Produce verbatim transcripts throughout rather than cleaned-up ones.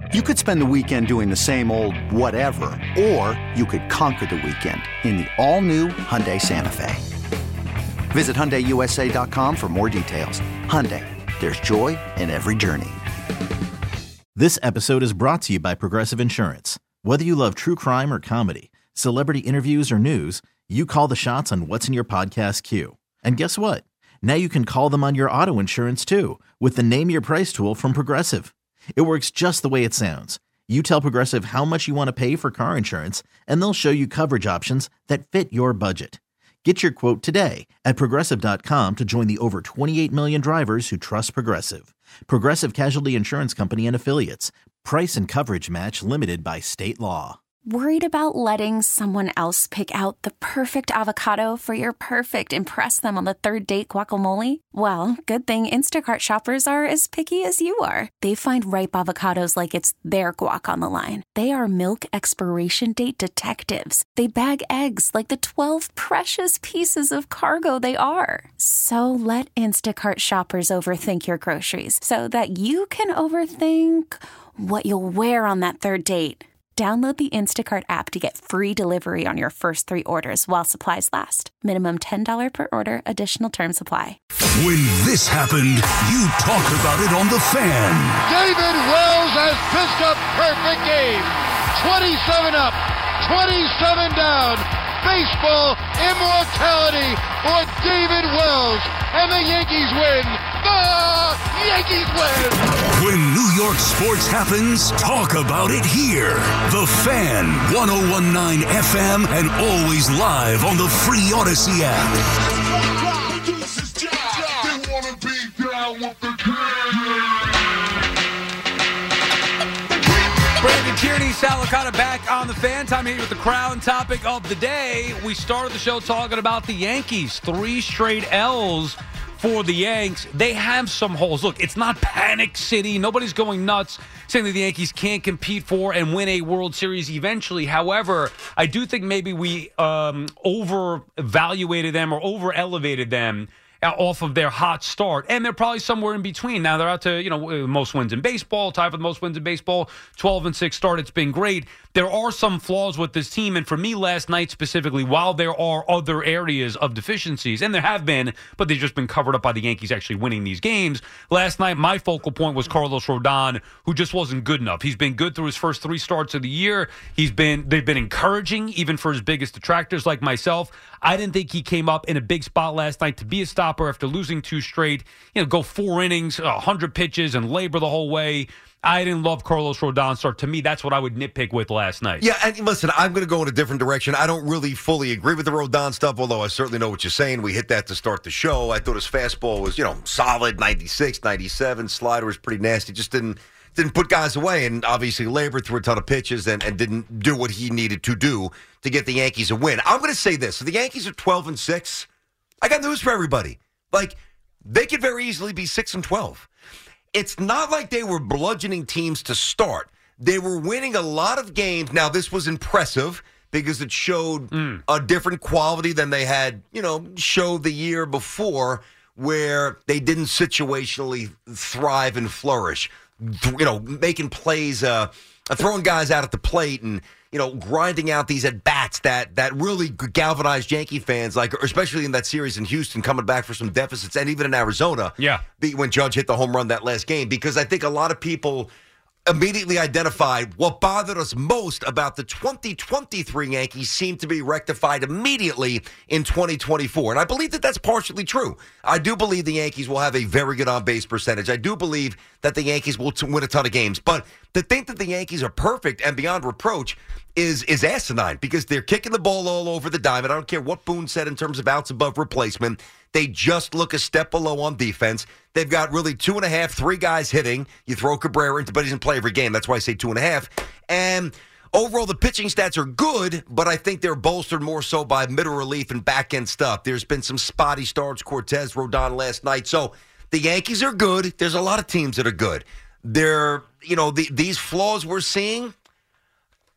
You could spend the weekend doing the same old whatever, or you could conquer the weekend in the all-new Hyundai Santa Fe. Visit Hyundai U S A dot com for more details. Hyundai, there's joy in every journey. This episode is brought to you by Progressive Insurance. Whether you love true crime or comedy, celebrity interviews or news, you call the shots on what's in your podcast queue. And guess what? Now you can call them on your auto insurance too with the Name Your Price tool from Progressive. It works just the way it sounds. You tell Progressive how much you want to pay for car insurance, and they'll show you coverage options that fit your budget. Get your quote today at Progressive dot com to join the over twenty-eight million drivers who trust Progressive. Progressive Casualty Insurance Company and Affiliates. Price and coverage match limited by state law. Worried about letting someone else pick out the perfect avocado for your perfect impress them on the third date guacamole? Well, good thing Instacart shoppers are as picky as you are. They find ripe avocados like it's their guac on the line. They are milk expiration date detectives. They bag eggs like the twelve precious pieces of cargo they are. So let Instacart shoppers overthink your groceries so that you can overthink what you'll wear on that third date. Download the Instacart app to get free delivery on your first three orders while supplies last. Minimum ten dollars per order. Additional terms apply. When this happened, you talk about it on The Fan. David Wells has pitched a perfect game. twenty-seven up, twenty-seven down. Baseball immortality for David Wells. And the Yankees win. The Yankees win. When New York sports happens, talk about it here. The Fan, one oh one point nine F M, and always live on the free Odyssey app. Brandon Tierney, Sal Licata back on The Fan. Time here with the Crown topic of the day. We started the show talking about the Yankees. Three straight L's for the Yanks. They have some holes. Look, it's not panic city. Nobody's going nuts saying that the Yankees can't compete for and win a World Series eventually. However, I do think maybe we um, over-evaluated them or over-elevated them off of their hot start, and they're probably somewhere in between. Now they're out to, you know, most wins in baseball, tied for the most wins in baseball, twelve and six start. It's been great. There are some flaws with this team, and for me last night specifically, while there are other areas of deficiencies, and there have been, but they've just been covered up by the Yankees actually winning these games. Last night, my focal point was Carlos Rodon, who just wasn't good enough. He's been good through his first three starts of the year. He's been, they've been encouraging, even for his biggest detractors like myself. I didn't think he came up in a big spot last night to be a stopper after losing two straight, you know, go four innings, one hundred pitches, and labor the whole way. I didn't love Carlos Rodon's start. To me, that's what I would nitpick with last night. Yeah, and listen, I'm going to go in a different direction. I don't really fully agree with the Rodon stuff, although I certainly know what you're saying. We hit that to start the show. I thought his fastball was, you know, solid, ninety-six, ninety-seven. Slider was pretty nasty. Just didn't didn't put guys away, and obviously labored through a ton of pitches and, and didn't do what he needed to do to get the Yankees a win. I'm going to say this. So the Yankees are twelve and six. I got news for everybody. Like, they could very easily be six and twelve. It's not like they were bludgeoning teams to start. They were winning a lot of games. Now, this was impressive because it showed mm. a different quality than they had, you know, showed the year before, where they didn't situationally thrive and flourish. You know, making plays, uh, throwing guys out at the plate and, you know, grinding out these at-bats that that really galvanized Yankee fans, like especially in that series in Houston, coming back for some deficits, and even in Arizona, yeah, when Judge hit the home run that last game. Because I think a lot of people immediately identified what bothered us most about the twenty twenty-three Yankees seemed to be rectified immediately in twenty twenty-four. And I believe that that's partially true. I do believe the Yankees will have a very good on-base percentage. I do believe that the Yankees will t- win a ton of games. But to think that the Yankees are perfect and beyond reproach is is asinine, because they're kicking the ball all over the diamond. I don't care what Boone said in terms of outs above replacement. They just look a step below on defense. They've got really two and a half, three guys hitting. You throw Cabrera into, but he doesn't play every game. That's why I say two and a half. And overall, the pitching stats are good, but I think they're bolstered more so by middle relief and back-end stuff. There's been some spotty starts, Cortez, Rodon last night. So the Yankees are good. There's a lot of teams that are good. They're, you know, the, these flaws we're seeing,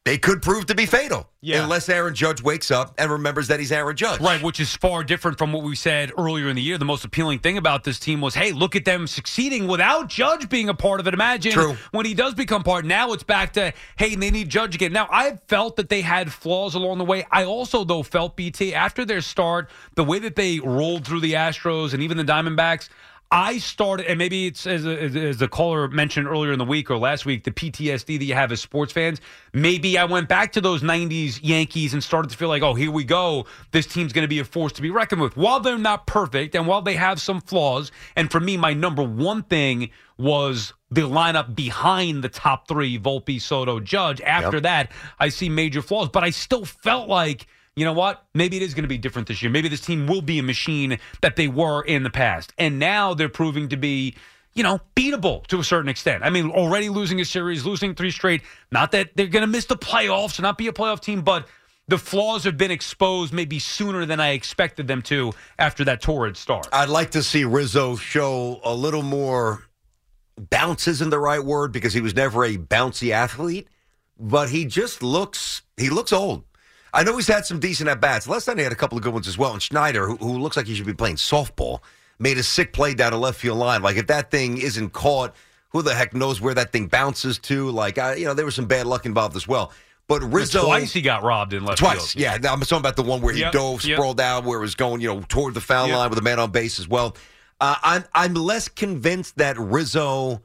they could prove to be fatal Yeah. unless Aaron Judge wakes up and remembers that he's Aaron Judge. Right, which is far different from what we said earlier in the year. The most appealing thing about this team was, hey, look at them succeeding without Judge being a part of it. Imagine True. when he does become part. Now it's back to, hey, they need Judge again. Now, I felt that they had flaws along the way. I also, though, felt, B T, after their start, the way that they rolled through the Astros and even the Diamondbacks, I started, and maybe it's as, a, as the caller mentioned earlier in the week or last week, the P T S D that you have as sports fans. Maybe I went back to those nineties Yankees and started to feel like, oh, here we go. This team's going to be a force to be reckoned with. While they're not perfect and while they have some flaws, and for me, my number one thing was the lineup behind the top three, Volpe, Soto, Judge. After Yep. that, I see major flaws, but I still felt like, you know what? Maybe it is going to be different this year. Maybe this team will be a machine that they were in the past. And now they're proving to be, you know, beatable to a certain extent. I mean, already losing a series, losing three straight. Not that they're going to miss the playoffs or not be a playoff team, but the flaws have been exposed maybe sooner than I expected them to after that torrid start. I'd like to see Rizzo show a little more bounce isn't the right word because he was never a bouncy athlete, but he just looks, he looks old. I know he's had some decent at-bats. Last night he had a couple of good ones as well. And Schneider, who, who looks like he should be playing softball, made a sick play down the left field line. Like, if that thing isn't caught, who the heck knows where that thing bounces to? Like, I, you know, there was some bad luck involved as well. But Rizzo... Twice he got robbed in left Twice, field. yeah. I'm talking about the one where he Yep, dove, yep. sprawled out, where it was going, you know, toward the foul Yep. line with a man on base as well. Uh, I'm, I'm less convinced that Rizzo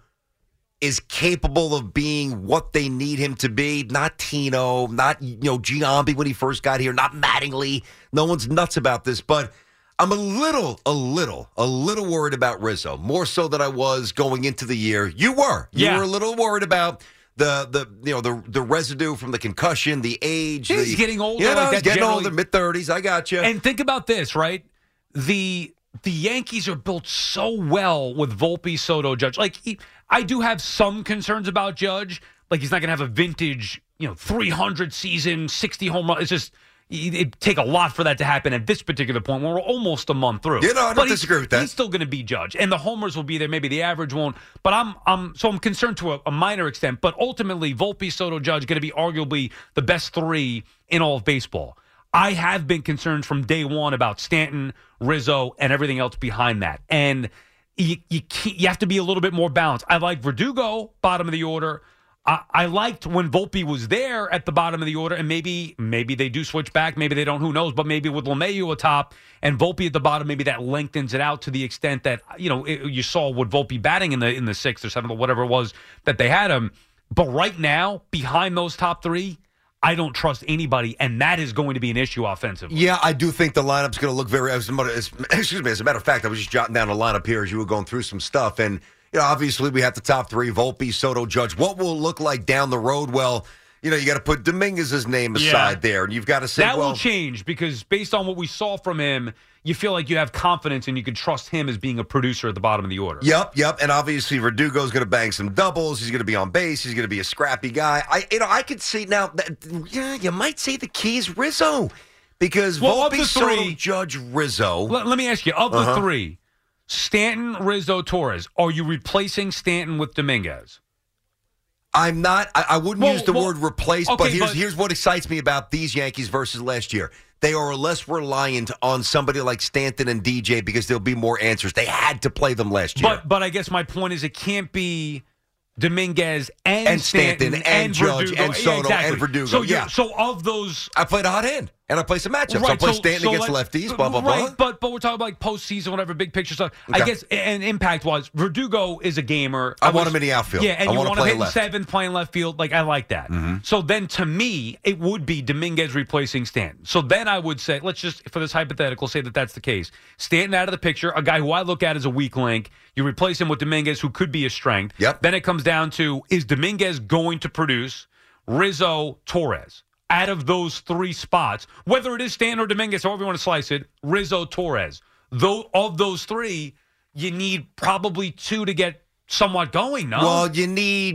is capable of being what they need him to be. Not Tino, not, you know, Giambi when he first got here, not Mattingly. No one's nuts about this, but I'm a little, a little, a little worried about Rizzo, more so than I was going into the year. You were. You Yeah. were a little worried about the, the you know, the the residue from the concussion, the age. He's the, getting older, You know, like he's that getting generally- older, mid-thirties. I got you. And think about this, right? The the Yankees are built so well with Volpe, Soto, Judge. Like, he, I do have some concerns about Judge. Like, he's not going to have a vintage, you know, three hundred season, sixty home run. It's just, it'd take a lot for that to happen at this particular point when we're almost a month through. You know, I don't But he's- disagree with that. He's still going to be Judge. And the homers will be there. Maybe the average won't. But I'm, I'm so I'm concerned to a, a minor extent. But ultimately, Volpe, Soto, Judge going to be arguably the best three in all of baseball. I have been concerned from day one about Stanton, Rizzo, and everything else behind that. And you you, can't, you have to be a little bit more balanced. I like Verdugo, bottom of the order. I, I liked when Volpe was there at the bottom of the order, and maybe maybe they do switch back. Maybe they don't. Who knows? But maybe with LeMahieu atop and Volpe at the bottom, maybe that lengthens it out to the extent that, you know, it, you saw with Volpe batting in the in the sixth or seventh or whatever it was that they had him. But right now, behind those top three, I don't trust anybody, and that is going to be an issue offensively. Yeah, I do think the lineup's going to look very. As, as, excuse me. As a matter of fact, I was just jotting down the lineup here as you were going through some stuff, and you know, obviously we have the top three: Volpe, Soto, Judge. What will it look like down the road? Well, you know, you got to put Dominguez's name aside Yeah. there, and you've got to say, That well, will change because based on what we saw from him, you feel like you have confidence and you can trust him as being a producer at the bottom of the order. Yep, yep. And obviously Verdugo's going to bang some doubles. He's going to be on base. He's going to be a scrappy guy. I, you know, I could see now. That, yeah, you might say the key is Rizzo because Well, of Volpe, the Soto, three- Judge, Rizzo. Let, let me ask you, of the Uh-huh. three, Stanton, Rizzo, Torres, are you replacing Stanton with Dominguez? I'm not. I, I wouldn't Well, use the well, word replace, but okay, here's but- here's what excites me about these Yankees versus last year. They are less reliant on somebody like Stanton and D J because there'll be more answers. They had to play them last year. But but I guess my point is it can't be Dominguez and, And Stanton and Judge Verdugo. and Soto Yeah, exactly. and Verdugo, So, you're- yeah. so of those, I played a hot hand, and I play some matchups. I'll play Stanton against let's- lefties, blah, blah, right, blah. But but we're talking about like postseason, whatever, big picture stuff. I Okay. guess, and impact wise, Verdugo is a gamer. I want was- him in the outfield. Yeah, and I you wanna want him play hitting left. seventh, playing left field. Like I like that. So then, to me, it would be Dominguez replacing Stanton. So then I would say, let's just for this hypothetical, say that that's the case. Stanton out of the picture, a guy who I look at as a weak link. You replace him with Dominguez, who could be a strength. Yep. Then it comes down to, is Dominguez going to produce? Rizzo, Torres. Out of those three spots, whether it is Stanton or Dominguez, however you want to slice it, Rizzo, Torres. Though of those three, you need probably two to get somewhat going, no? Well, you need.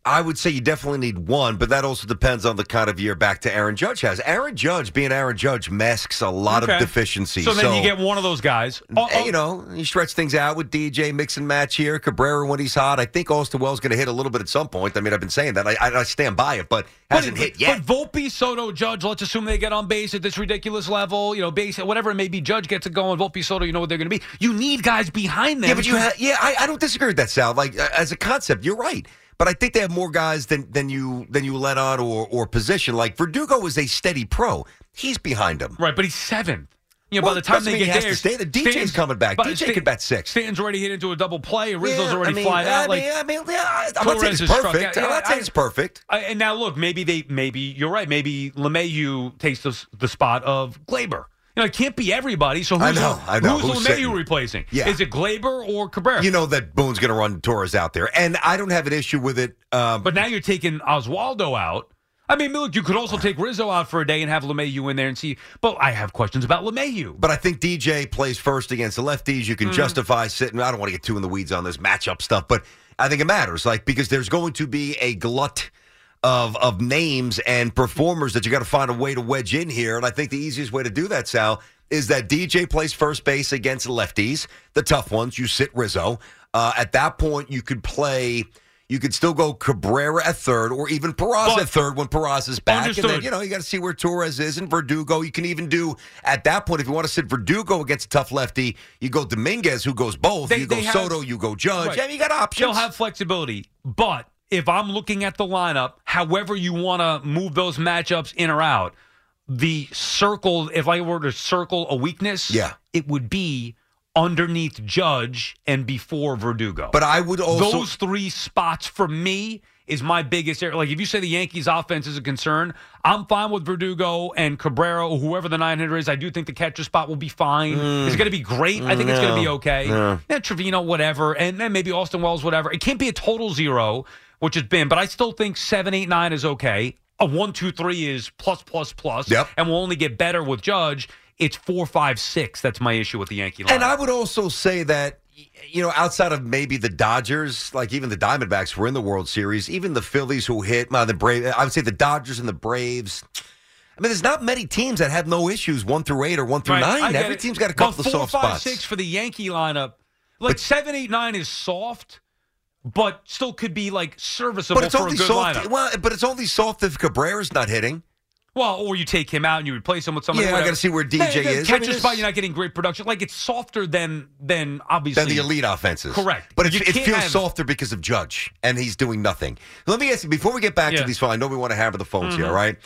I would say you definitely need one, but that also depends on the kind of year back to Aaron Judge has. Aaron Judge, being Aaron Judge, masks a lot Okay. of deficiencies. So then so, you get one of those guys. Oh, oh. You know, you stretch things out with D J, mix and match here. Cabrera when he's hot. I think Austin Wells going to hit a little bit at some point. I mean, I've been saying that. I, I, I stand by it, but hasn't but, hit yet. But Volpe, Soto, Judge, let's assume they get on base at this ridiculous level. You know, base, whatever it may be. Judge gets it going. Volpe, Soto, you know what they're going to be. You need guys behind them. Yeah, but you ha- yeah, I, I don't disagree with that, Sal. Like, uh, as a concept, you're right. But I think they have more guys than than you than you let on or or position. Like Verdugo is a steady pro. He's behind him. Right, but he's seventh. You know, Well, by the time doesn't they mean get he has there, to stay. The D J's Stanton's coming back. but D J Stan- could bat six. Stanton's already hit into a double play. Rizzo's Yeah, already I mean, flying I out. mean, Like, I mean, yeah, I'm not saying Torres it's has struck perfect. out. I'm not Yeah, saying I- it's perfect. I, and now look, maybe they, maybe you're right. Maybe LeMahieu takes the, the spot of Glaber. You know, it can't be everybody. So who's, I know, I know. who's, Who's LeMahieu sitting? replacing? Yeah. Is it Glaber or Cabrera? You know that Boone's going to run Torres out there, and I don't have an issue with it. Um, But now you're taking Oswaldo out. I mean, look, you could also take Rizzo out for a day and have LeMahieu in there and see. But I have questions about LeMahieu. But I think D J plays first against the lefties. You can Mm. justify sitting. I don't want to get too in the weeds on this matchup stuff, but I think it matters. Like because there's going to be a glut of of names and performers that you got to find a way to wedge in here. And I think the easiest way to do that, Sal, is that D J plays first base against lefties, the tough ones. You sit Rizzo. Uh, at that point, you could play. You could still go Cabrera at third or even Peraza But- at third when Peraza is back. Understood. And then, you know, you got to see where Torres is and Verdugo. You can even do, at that point, if you want to sit Verdugo against a tough lefty, you go Dominguez, who goes both. They- you go they have- Soto, you go Judge. Right. Yeah, you got options. They'll have flexibility. But if I'm looking at the lineup, however you want to move those matchups in or out, the circle, if I were to circle a weakness, Yeah. it would be underneath Judge and before Verdugo. But I would also. Those three spots for me is my biggest area. Like if you say the Yankees offense is a concern, I'm fine with Verdugo and Cabrera or whoever the nine hitter is. I do think the catcher spot will be fine. Mm. It's going to be great. I think it's going to be okay. No. Yeah, Trevino, whatever, and then maybe Austin Wells, whatever. It can't be a total zero, which has been, but I still think seven, eight, nine is okay. A one, two, three is plus, plus, plus, Yep. and we'll only get better with Judge. It's four, five, six. That's my issue with the Yankee line. And I would also say that, you know, outside of maybe the Dodgers, like even the Diamondbacks were in the World Series, even the Phillies who hit, well, the Braves, I would say the Dodgers and the Braves. I mean, there's not many teams that have no issues one through eight or one through Right, I nine. get Every it. team's got a But couple four, of soft five, spots. six for the Yankee lineup. Like But- seven, eight, nine is soft, but still could be like serviceable But it's for a only good soft. lineup. Well, but it's only soft if Cabrera's not hitting. Well, or you take him out and you replace him with somebody. Yeah, I whatever. gotta see where D J Hey, is. I Catch mean, a it's- spot, you're not getting great production. Like it's softer than than obviously Than the elite offenses. Correct. But it, You it can't feels have- softer because of Judge, and he's doing nothing. Let me ask you, before we get back Yeah. to these phones, I know we want to hammer the phones Mm-hmm. here, all right?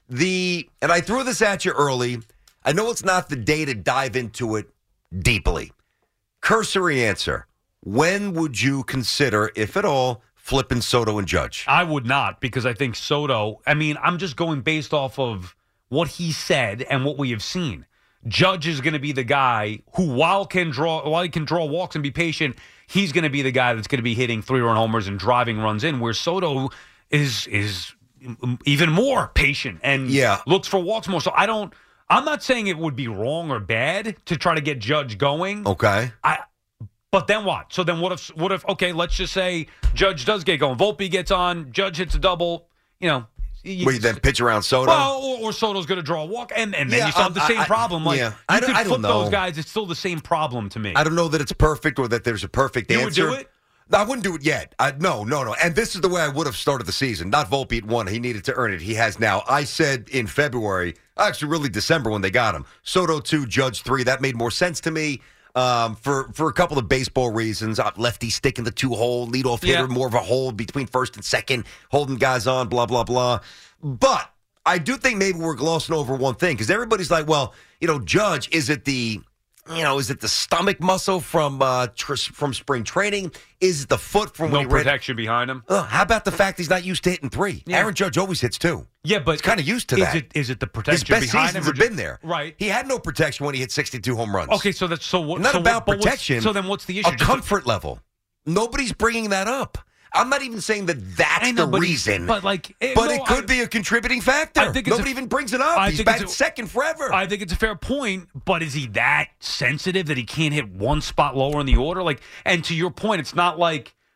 The And I threw this at you early. I know it's not the day to dive into it deeply. Cursory answer. When would you consider, if at all, flipping Soto and Judge? I would not because I think Soto. I mean, I'm just going based off of what he said and what we have seen. Judge is going to be the guy who, while can draw, while he can draw walks and be patient, he's going to be the guy that's going to be hitting three-run homers and driving runs in. Where Soto is is even more patient and Yeah. looks for walks more. So I don't. I'm not saying it would be wrong or bad to try to get Judge going. Okay. I. But then what? So then what if? What if? Okay, let's just say Judge does get going. Volpe gets on. Judge hits a double. You know. You, Wait, then pitch around Soto? well, or, or Soto's going to draw a walk, and, and then Yeah, you still have the I- same I- problem. Like yeah. you I don't- could I don't flip know. those guys, it's still the same problem to me. I don't know that it's perfect or that there's a perfect You would answer. do it? No, I wouldn't do it yet. I, no, no, no. And this is the way I would have started the season. Not Volpe at one. He needed to earn it. He has now. I said in February, actually really December when they got him. Soto two, Judge three. That made more sense to me um, for, for a couple of baseball reasons. Uh, lefty stick in the two-hole, leadoff hitter, Yeah. more of a hold between first and second, holding guys on, blah, blah, blah. But I do think maybe we're glossing over one thing because everybody's like, well, you know, Judge, is it the, you know, is it the stomach muscle from uh, tr- from spring training? Is it the foot from no when he ran? protection behind him. Uh, how about the fact he's not used to hitting three? Yeah. Aaron Judge always hits two. Yeah, but He's kind of used to is that. It, is it the His protection best behind seasons him? or have just- been there. Right. He had no protection when he hit sixty-two home runs. Okay, so that's so what? Not so about what, but what's- protection. So then what's the issue? A Just- comfort level. Nobody's bringing that up. I'm not even saying that that's I know, the but he's- reason. but like, eh, but no, it could I- be a contributing factor. I think it's Nobody a- even brings it up. I He's think it's batted a- second forever. I think it's a fair point, but is he that sensitive that he can't hit one spot lower in the order? Like, and to your point, it's not like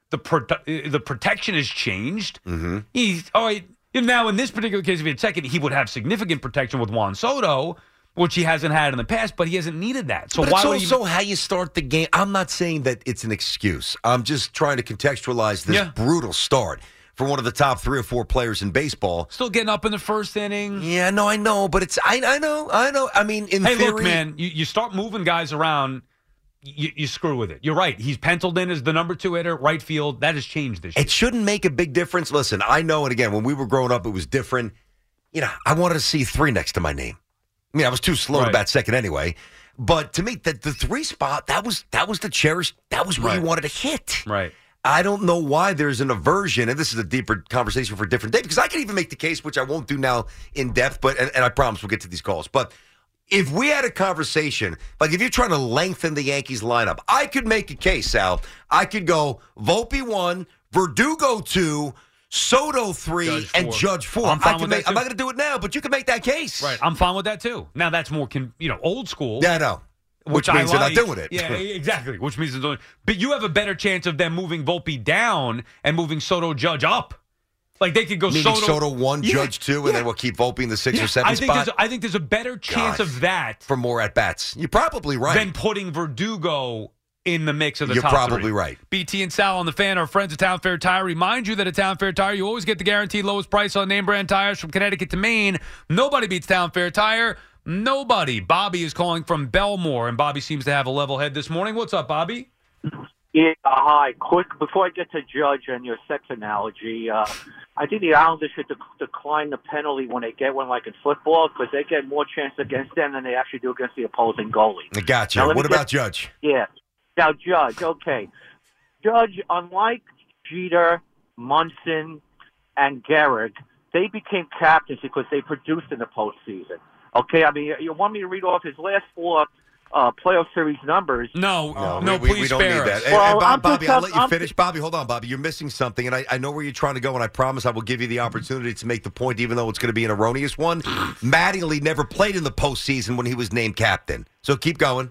the prote- the protection has changed. Mm-hmm. He's all right. Now, in this particular case, if he had second, he would have significant protection with Juan Soto, which he hasn't had in the past, but he hasn't needed that. So but why it's would also he... how you start the game. I'm not saying that it's an excuse. I'm just trying to contextualize this Yeah. brutal start for one of the top three or four players in baseball. Still getting up in the first inning. Yeah, no, I know, but it's I, I know, I know. I mean, in Hey, theory, look, man, you, you start moving guys around, you, you screw with it. You're right. He's penciled in as the number two hitter, right field. That has changed this year. it shouldn't make a big difference. Listen, I know, and again, when we were growing up, it was different. You know, I wanted to see three next to my name. I mean, I was too slow Right. to bat second anyway. But to me, the, the three spot, that was that was the cherished, that was where Right. you wanted to hit. Right. I don't know why there's an aversion, and this is a deeper conversation for a different day, because I can even make the case, which I won't do now in depth, but and, and I promise we'll get to these calls. But if we had a conversation, like if you're trying to lengthen the Yankees lineup, I could make a case, Sal. I could go Volpe one, Verdugo two, Soto three, Judge and four. Judge four. I'm fine I can with make, that, I'm too. not going to do it now, but you can make that case. Right. I'm fine with that, too. Now, that's more, con- you know, old school. Yeah, I know. Which, I means they're not like. doing it. Yeah, exactly. Which means they're doing. But you have a better chance of them moving Volpe down and moving Soto Judge up. Like they could go Meaning Soto, Soto one, Yeah, Judge two, and yeah. then we'll keep Volpe in the six Yeah, or seven I think spot there's, I think there's a better chance Gosh. of that for more at bats. You're probably right. than putting Verdugo in the mix of the You're top probably three. right. B T and Sal on the Fan, our friends at Town Fair Tire. Remind you that at Town Fair Tire, you always get the guaranteed lowest price on name brand tires from Connecticut to Maine. Nobody beats Town Fair Tire. Nobody. Bobby is calling from Belmore, and Bobby seems to have a level head this morning. What's up, Bobby? Yeah, hi. Quick, before I get to Judge and your sex analogy, uh, I think the Islanders should de- decline the penalty when they get one, like in football, because they get more chance against them than they actually do against the opposing goalie. I gotcha. Now, let me What get- about Judge? Yeah. Now, Judge, okay. Judge, unlike Jeter, Munson, and Gehrig, they became captains because they produced in the postseason. Okay, I mean, you want me to read off his last four uh, playoff series numbers? No, No, no, we, please we, we don't spare need us. that. Hey, Well, hey, I'm Bob, Bobby, just- I'll let you I'm- finish. Bobby, hold on, Bobby. You're missing something, and I, I know where you're trying to go, and I promise I will give you the opportunity to make the point, even though it's going to be an erroneous one. Mattingly never played in the postseason when he was named captain. So keep going.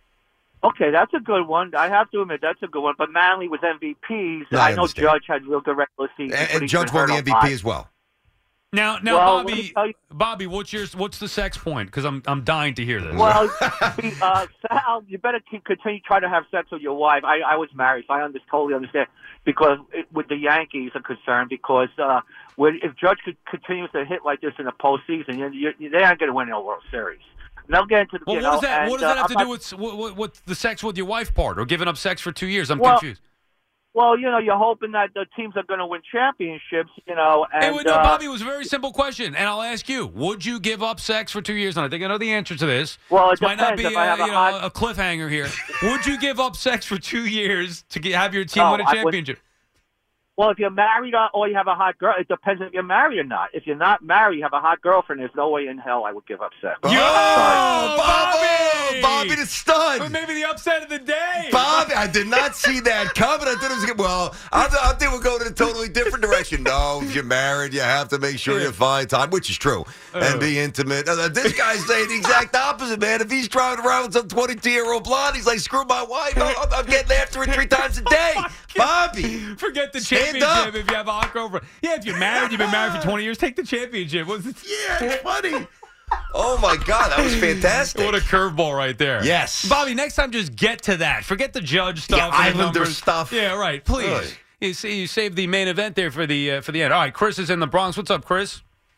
Okay, that's a good one. I have to admit, that's a good one. But Manley was M V Ps. No, I I know understand. Judge had real good regular season. And, but and he's Judge been won the hurt M V a lot. P as well. Now, now, Well, let me Bobby, tell you- Bobby, what's your what's the sex point? Because I'm I'm dying to hear this. Well, uh, Sal, you better keep continue trying to have sex with your wife. I, I was married, so I under, totally understand. Because it, with the Yankees are concerned, because uh, when, if Judge could, continues to hit like this in the postseason, you, you, they aren't going to win the World Series. And they'll get into the. well, you what know, does that and, what does that uh, have to I'm do not- with what, what, what the sex with your wife part or giving up sex for two years? I'm Well, confused. Well, you know, you're hoping that the teams are going to win championships, you know. And Hey, wait, no, uh, Bobby, it was a very simple question, and I'll ask you: would you give up sex for two years? And I think I know the answer to this. Well, it this might not depends. be If I uh, have a you know, hot- a cliffhanger here. Would you give up sex for two years to get, have your team No, win a I would- championship? Well, if you're married or- or you have a hot girl, it depends if you're married or not. If you're not married, you have a hot girlfriend, there's no way in hell I would give up sex. Yo, Oh, Bobby! Bobby the stud. Or maybe the upset of the day. Bobby, I did not see that coming. I thought it was good. Well, I, th- I think we're going in a totally different direction. No, if you're married, you have to make sure you find time, which is true, and be intimate. Uh, this guy's saying the exact opposite, man. If he's driving around with some twenty-two-year-old blonde, he's like, screw my wife. I'm, I'm getting after it three times a day. Bobby. Forget the Stand championship up. if you have a hot girlfriend. Yeah, if you're married, you've been married for twenty years, take the championship. What's it? Yeah, it's funny. Oh, my God. That was fantastic. What a curveball right there. Yes. Bobby, next time just get to that. Forget the Judge stuff. Yeah, and the Islander numbers. stuff. Yeah, right. Please. Ugh. You see, you saved the main event there for the uh, for the end. All right, Chris is in the Bronx. What's up, Chris?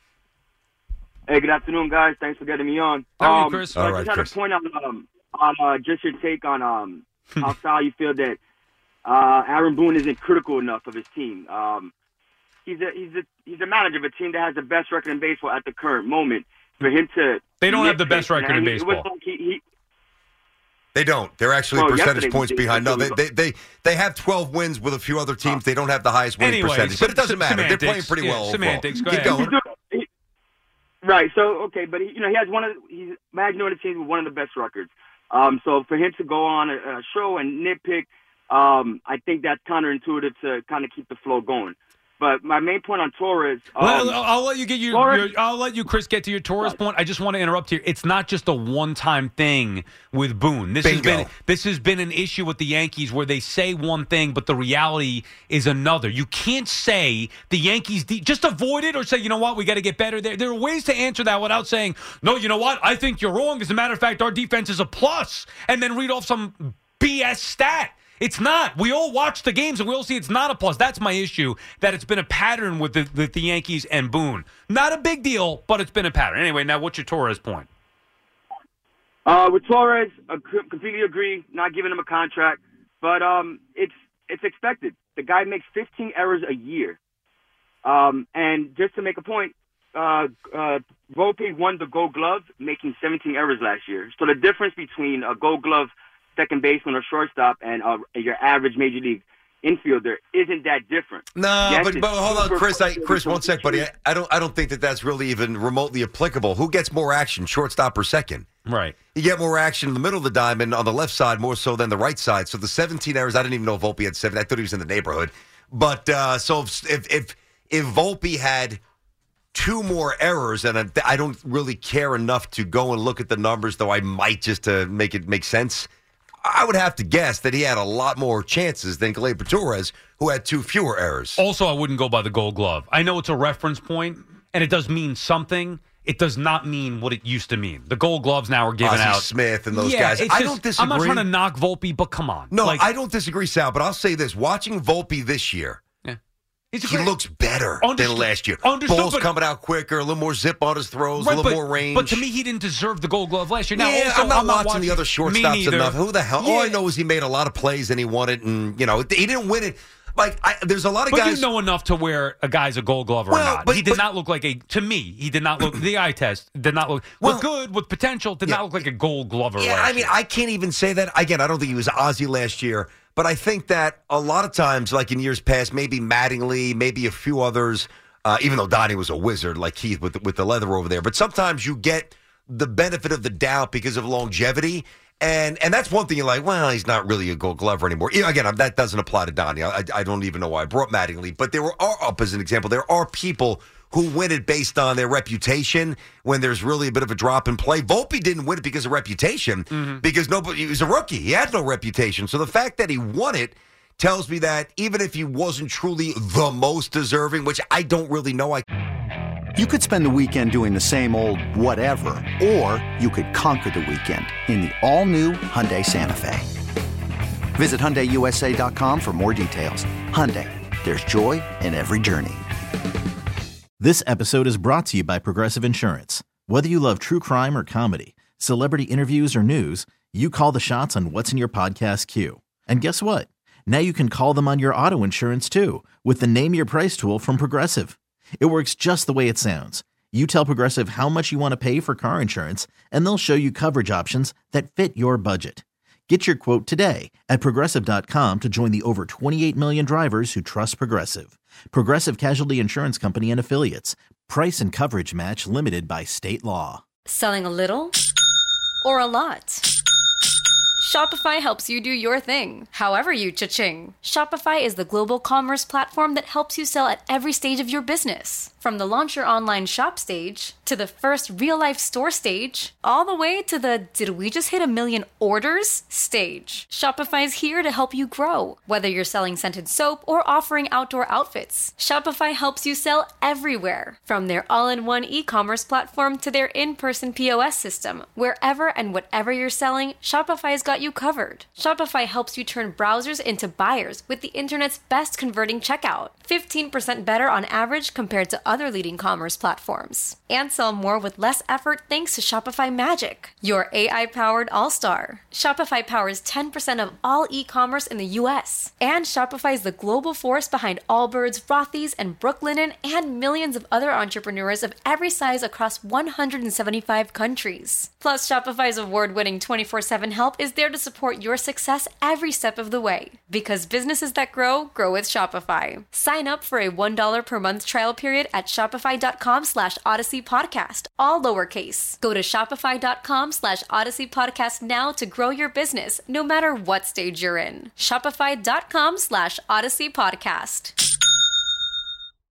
Hey, good afternoon, guys. Thanks for getting me on. How are you, Um, Chris? so I All just right, had Chris. a point on um, on uh, just your take on um, how Sal you feel that uh, Aaron Boone isn't critical enough of his team. Um, he's a he's a he's a manager of a team that has the best record in baseball at the current moment. For him to They don't have the nitpick, best record man, in he- it was baseball. like he- he- They don't. They're actually Well, percentage yesterday points they- behind. No, they, they- they they they have twelve wins with a few other teams. They don't have the highest winning Anyway, percentage, but it doesn't sem- matter. They're playing semantics. pretty Yeah, well. overall. semantics. Go Keep ahead. going. He- Right. So okay, but he, you know he has one of he's managing one of the teams with one of the best records. Um, so for him to go on a, a show and nitpick, um, I think that's counterintuitive to kind of keep the flow going. But my main point on Torres. Um, well, I'll let you get your, Torres, your. I'll let you, Chris, get to your Torres point. I just want to interrupt here. It's not just a one-time thing with Boone. This Bingo. has been this has been an issue with the Yankees where they say one thing, but the reality is another. You can't say the Yankees de- just avoid it or say, you know what, we got to get better. There, there are ways to answer that without saying, no, you know what, I think you're wrong. As a matter of fact, our defense is a plus, and then read off some B S stat. It's not. We all watch the games and we all see it's not a plus. That's my issue, that it's been a pattern with the, with the Yankees and Boone. Not a big deal, but it's been a pattern. Anyway, now what's your Torres point? Uh, with Torres, I completely agree, not giving him a contract. But um, it's it's expected. The guy makes fifteen errors a year. Um, and just to make a point, uh, uh, Volpe won the Gold Glove making seventeen errors last year. So the difference between a Gold Glove second baseman or shortstop and uh, your average major league infielder isn't that different. No, yes, but, but hold on, Chris. I, Chris, one sec, buddy. I, I don't. I don't think that that's really even remotely applicable. Who gets more action, shortstop or second? Right. You get more action in the middle of the diamond on the left side more so than the right side. So the seventeen errors, I didn't even know if Volpe had seven. I thought he was in the neighborhood. But uh, so if if if Volpe had two more errors, and I don't really care enough to go and look at the numbers, though I might just to make it make sense. I would have to guess that he had a lot more chances than Gleyber Torres, who had two fewer errors. Also, I wouldn't go by the Gold Glove. I know it's a reference point, and it does mean something. It does not mean what it used to mean. The Gold Gloves now are given Ozzie out. Smith and those yeah, guys. It's I just, don't disagree. I'm not trying to knock Volpe, but come on. No, like, I don't disagree, Sal, but I'll say this. Watching Volpe this year, He's he great. looks better Understood. than last year. Understood, Balls but- coming out quicker, a little more zip on his throws, Right, a little but, more range. But to me, he didn't deserve the Gold Glove last year. Now, yeah, also, I'm not I'm watching, watching the other Me shortstops neither. enough. Who the hell? Yeah. All I know is he made a lot of plays and he won it, and you know he didn't win it. Like I, there's a lot of but guys. you know enough to where a guy's a Gold Glove or Well, not. but- he did but- not look like a. To me, he did not look. The eye test did not look. Well, look good with potential. Did yeah. not look like a Gold Glover. Yeah, last I mean, year. I can't even say that. Again, I don't think he was Ozzie last year, but I think that a lot of times, like in years past, maybe Mattingly, maybe a few others, uh, even though Donnie was a wizard like Keith with the, with the leather over there, but sometimes you get the benefit of the doubt because of longevity. And and that's one thing you're like, well, he's not really a Gold Glover anymore. You know, again, that doesn't apply to Donnie. I, I don't even know why I brought Mattingly. But there are, up as an example, there are people who win it based on their reputation when there's really a bit of a drop in play. Volpe didn't win it because of reputation, Mm-hmm. because nobody, he was a rookie. He had no reputation. So the fact that he won it tells me that even if he wasn't truly the most deserving, which I don't really know, I You could spend the weekend doing the same old whatever, or you could conquer the weekend in the all-new Hyundai Santa Fe. Visit Hyundai U S A dot com for more details. Hyundai, there's joy in every journey. This episode is brought to you by Progressive Insurance. Whether you love true crime or comedy, celebrity interviews or news, you call the shots on what's in your podcast queue. And guess what? Now you can call them on your auto insurance too with the Name Your Price tool from Progressive. It works just the way it sounds. You tell Progressive how much you want to pay for car insurance, and they'll show you coverage options that fit your budget. Get your quote today at Progressive dot com to join the over twenty-eight million drivers who trust Progressive. Progressive Casualty Insurance Company and Affiliates. Price and coverage match limited by state law. Selling a little or a lot? Shopify helps you do your thing, however you cha-ching. Shopify is the global commerce platform that helps you sell at every stage of your business. From the launch your online shop stage, to the first real-life store stage, all the way to the did we just hit a million orders stage. Shopify's here to help you grow. Whether you're selling scented soap or offering outdoor outfits, Shopify helps you sell everywhere. From their all-in-one e-commerce platform to their in-person P O S system, wherever and whatever you're selling, Shopify's got you covered. Shopify helps you turn browsers into buyers with the internet's best converting checkout. fifteen percent better on average compared to other leading commerce platforms. And sell more with less effort thanks to Shopify Magic, your A I-powered all-star. Shopify powers ten percent of all e-commerce in the U S. And Shopify is the global force behind Allbirds, Rothy's, and Brooklinen, and millions of other entrepreneurs of every size across one hundred seventy-five countries. Plus, Shopify's award-winning twenty-four seven help is there to support your success every step of the way. Because businesses that grow, grow with Shopify. Sign up for a one dollar per month trial period at shopify.com slash Odyssey Podcast, all lowercase. Go to shopify.com slash Odyssey Podcast now to grow your business, no matter what stage you're in. Shopify.com slash Odyssey Podcast.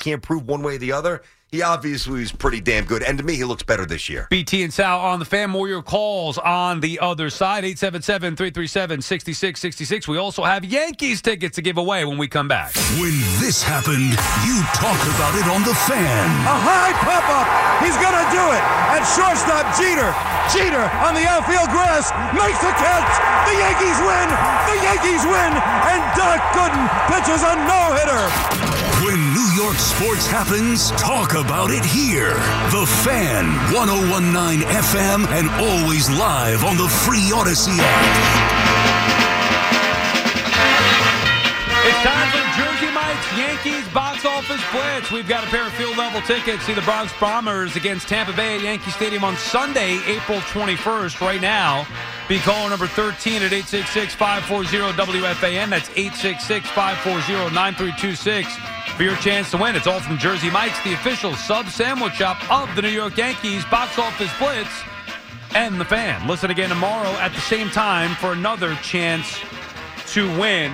can't prove one way or the other, he obviously was pretty damn good. And to me, he looks better this year. B T and Sal on the Fan. More your calls on the other side. eight seven seven, three three seven, six six six six. We also have Yankees tickets to give away when we come back. When this happened, you talked about it on the Fan. A high pop-up. He's going to do it. At shortstop, Jeter. Jeter on the outfield grass makes the catch. The Yankees win. The Yankees win. And Doc Gooden pitches a no-hitter. When New York sports happens, talk about it here. The Fan, one oh one point nine F M, and always live on the free Odyssey app. It's time for Jersey Mike's Yankees box office blitz. We've got a pair of field level tickets. See the Bronx Bombers against Tampa Bay at Yankee Stadium on Sunday, April twenty-first. Right now, be caller number thirteen at eight six six, five four zero, W F A N. That's eight six six, five four zero, nine three two six for your chance to win. It's all from Jersey Mike's, the official sub sandwich shop of the New York Yankees box office blitz and the Fan. Listen again tomorrow at the same time for another chance to win.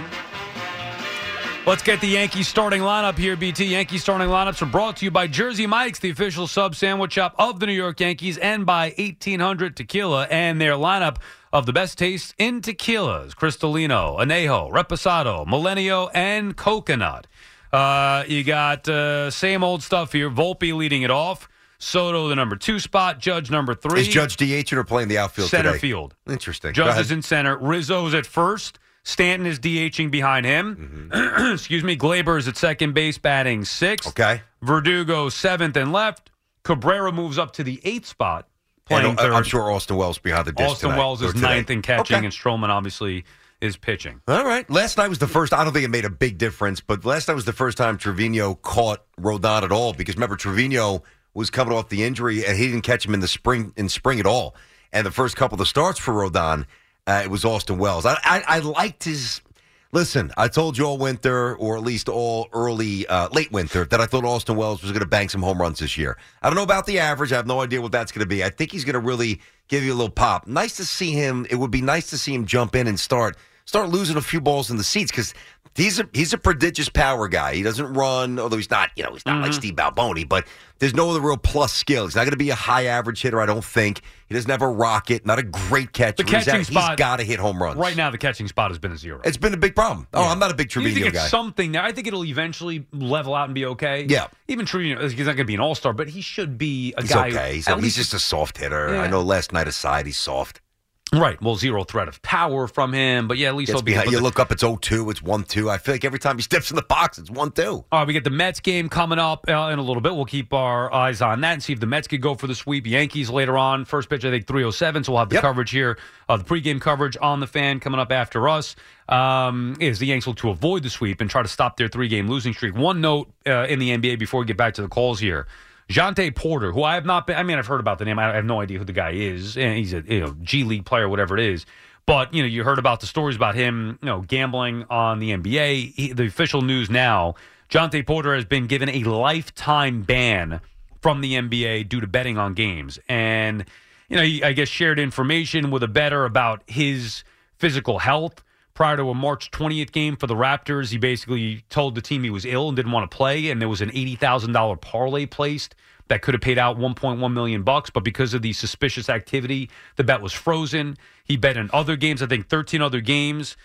Let's get the Yankees starting lineup here, B T. Yankees starting lineups are brought to you by Jersey Mike's, the official sub sandwich shop of the New York Yankees, and by eighteen hundred Tequila and their lineup of the best tastes in tequilas: Cristalino, Anejo, Reposado, Millennium, and Coconut. Uh, you got uh, same old stuff here. Volpe leading it off. Soto, the number two spot. Judge, number three. Is Judge DHing or playing the outfield Center today? field. Interesting. Judge is in center. Rizzo's at first. Stanton is DHing behind him. Mm-hmm. Excuse me. Glaber is at second base, batting sixth. Okay. Verdugo seventh and left. Cabrera moves up to the eighth spot, playing and, third. I'm sure Austin Wells behind the dish Austin tonight, Wells is today. ninth in catching, Okay. and Stroman obviously is pitching. All right. Last night was the first. I don't think it made a big difference, but last night was the first time Trevino caught Rodon at all. Because remember, Trevino was coming off the injury, and he didn't catch him in the spring in spring at all. And the first couple of the starts for Rodon, uh, it was Austin Wells. I, I, I liked his. Listen, I told you all winter, or at least all early, uh, late winter, that I thought Austin Wells was going to bang some home runs this year. I don't know about the average. I have no idea what that's going to be. I think he's going to really give you a little pop. Nice to see him. It would be nice to see him jump in and start start losing a few balls in the seats, because he's a he's a prodigious power guy. He doesn't run, although he's not, you know, he's not mm-hmm. like Steve Balboni, but there's no other real plus skill. He's not going to be a high average hitter, I don't think. He doesn't have a rocket, not a great catcher. The catching he's, spot, he's got to hit home runs. Right now, the catching spot has been a zero. It's been a big problem. Oh, yeah. I'm not a big Trevino you think it's guy. Something there. I think it'll eventually level out and be okay. Yeah. Even Trevino, he's not going to be an all-star, but he should be a he's guy. Okay. He's, who, he's just a soft hitter. Yeah. I know last night aside, he's soft. Right. Well, zero threat of power from him, but yeah, at least Gets he'll be behind, able You to, look up, it's oh two, it's one two. I feel like every time he steps in the box, it's one two. All right, we get the Mets game coming up uh, in a little bit. We'll keep our eyes on that and see if the Mets could go for the sweep. Yankees later on. First pitch, I think, three oh seven, so we'll have the yep. coverage here, uh, the pregame coverage on the Fan coming up after us. Um, is the Yanks look to avoid the sweep and try to stop their three-game losing streak. One note uh, in the N B A before we get back to the calls here. Jonte Porter, who I have not been, I mean, I've heard about the name. I have no idea who the guy is. And he's a you know, G League player, whatever it is. But, you know, you heard about the stories about him, you know, gambling on the N B A. He, the official news now, Jonte Porter has been given a lifetime ban from the N B A due to betting on games. And, you know, he, I guess, shared information with a bettor about his physical health. Prior to a March twentieth game for the Raptors, he basically told the team he was ill and didn't want to play, and there was an eighty thousand dollars parlay placed that could have paid out one point one million dollars bucks, but because of the suspicious activity, the bet was frozen. He bet in other games, I think thirteen other games,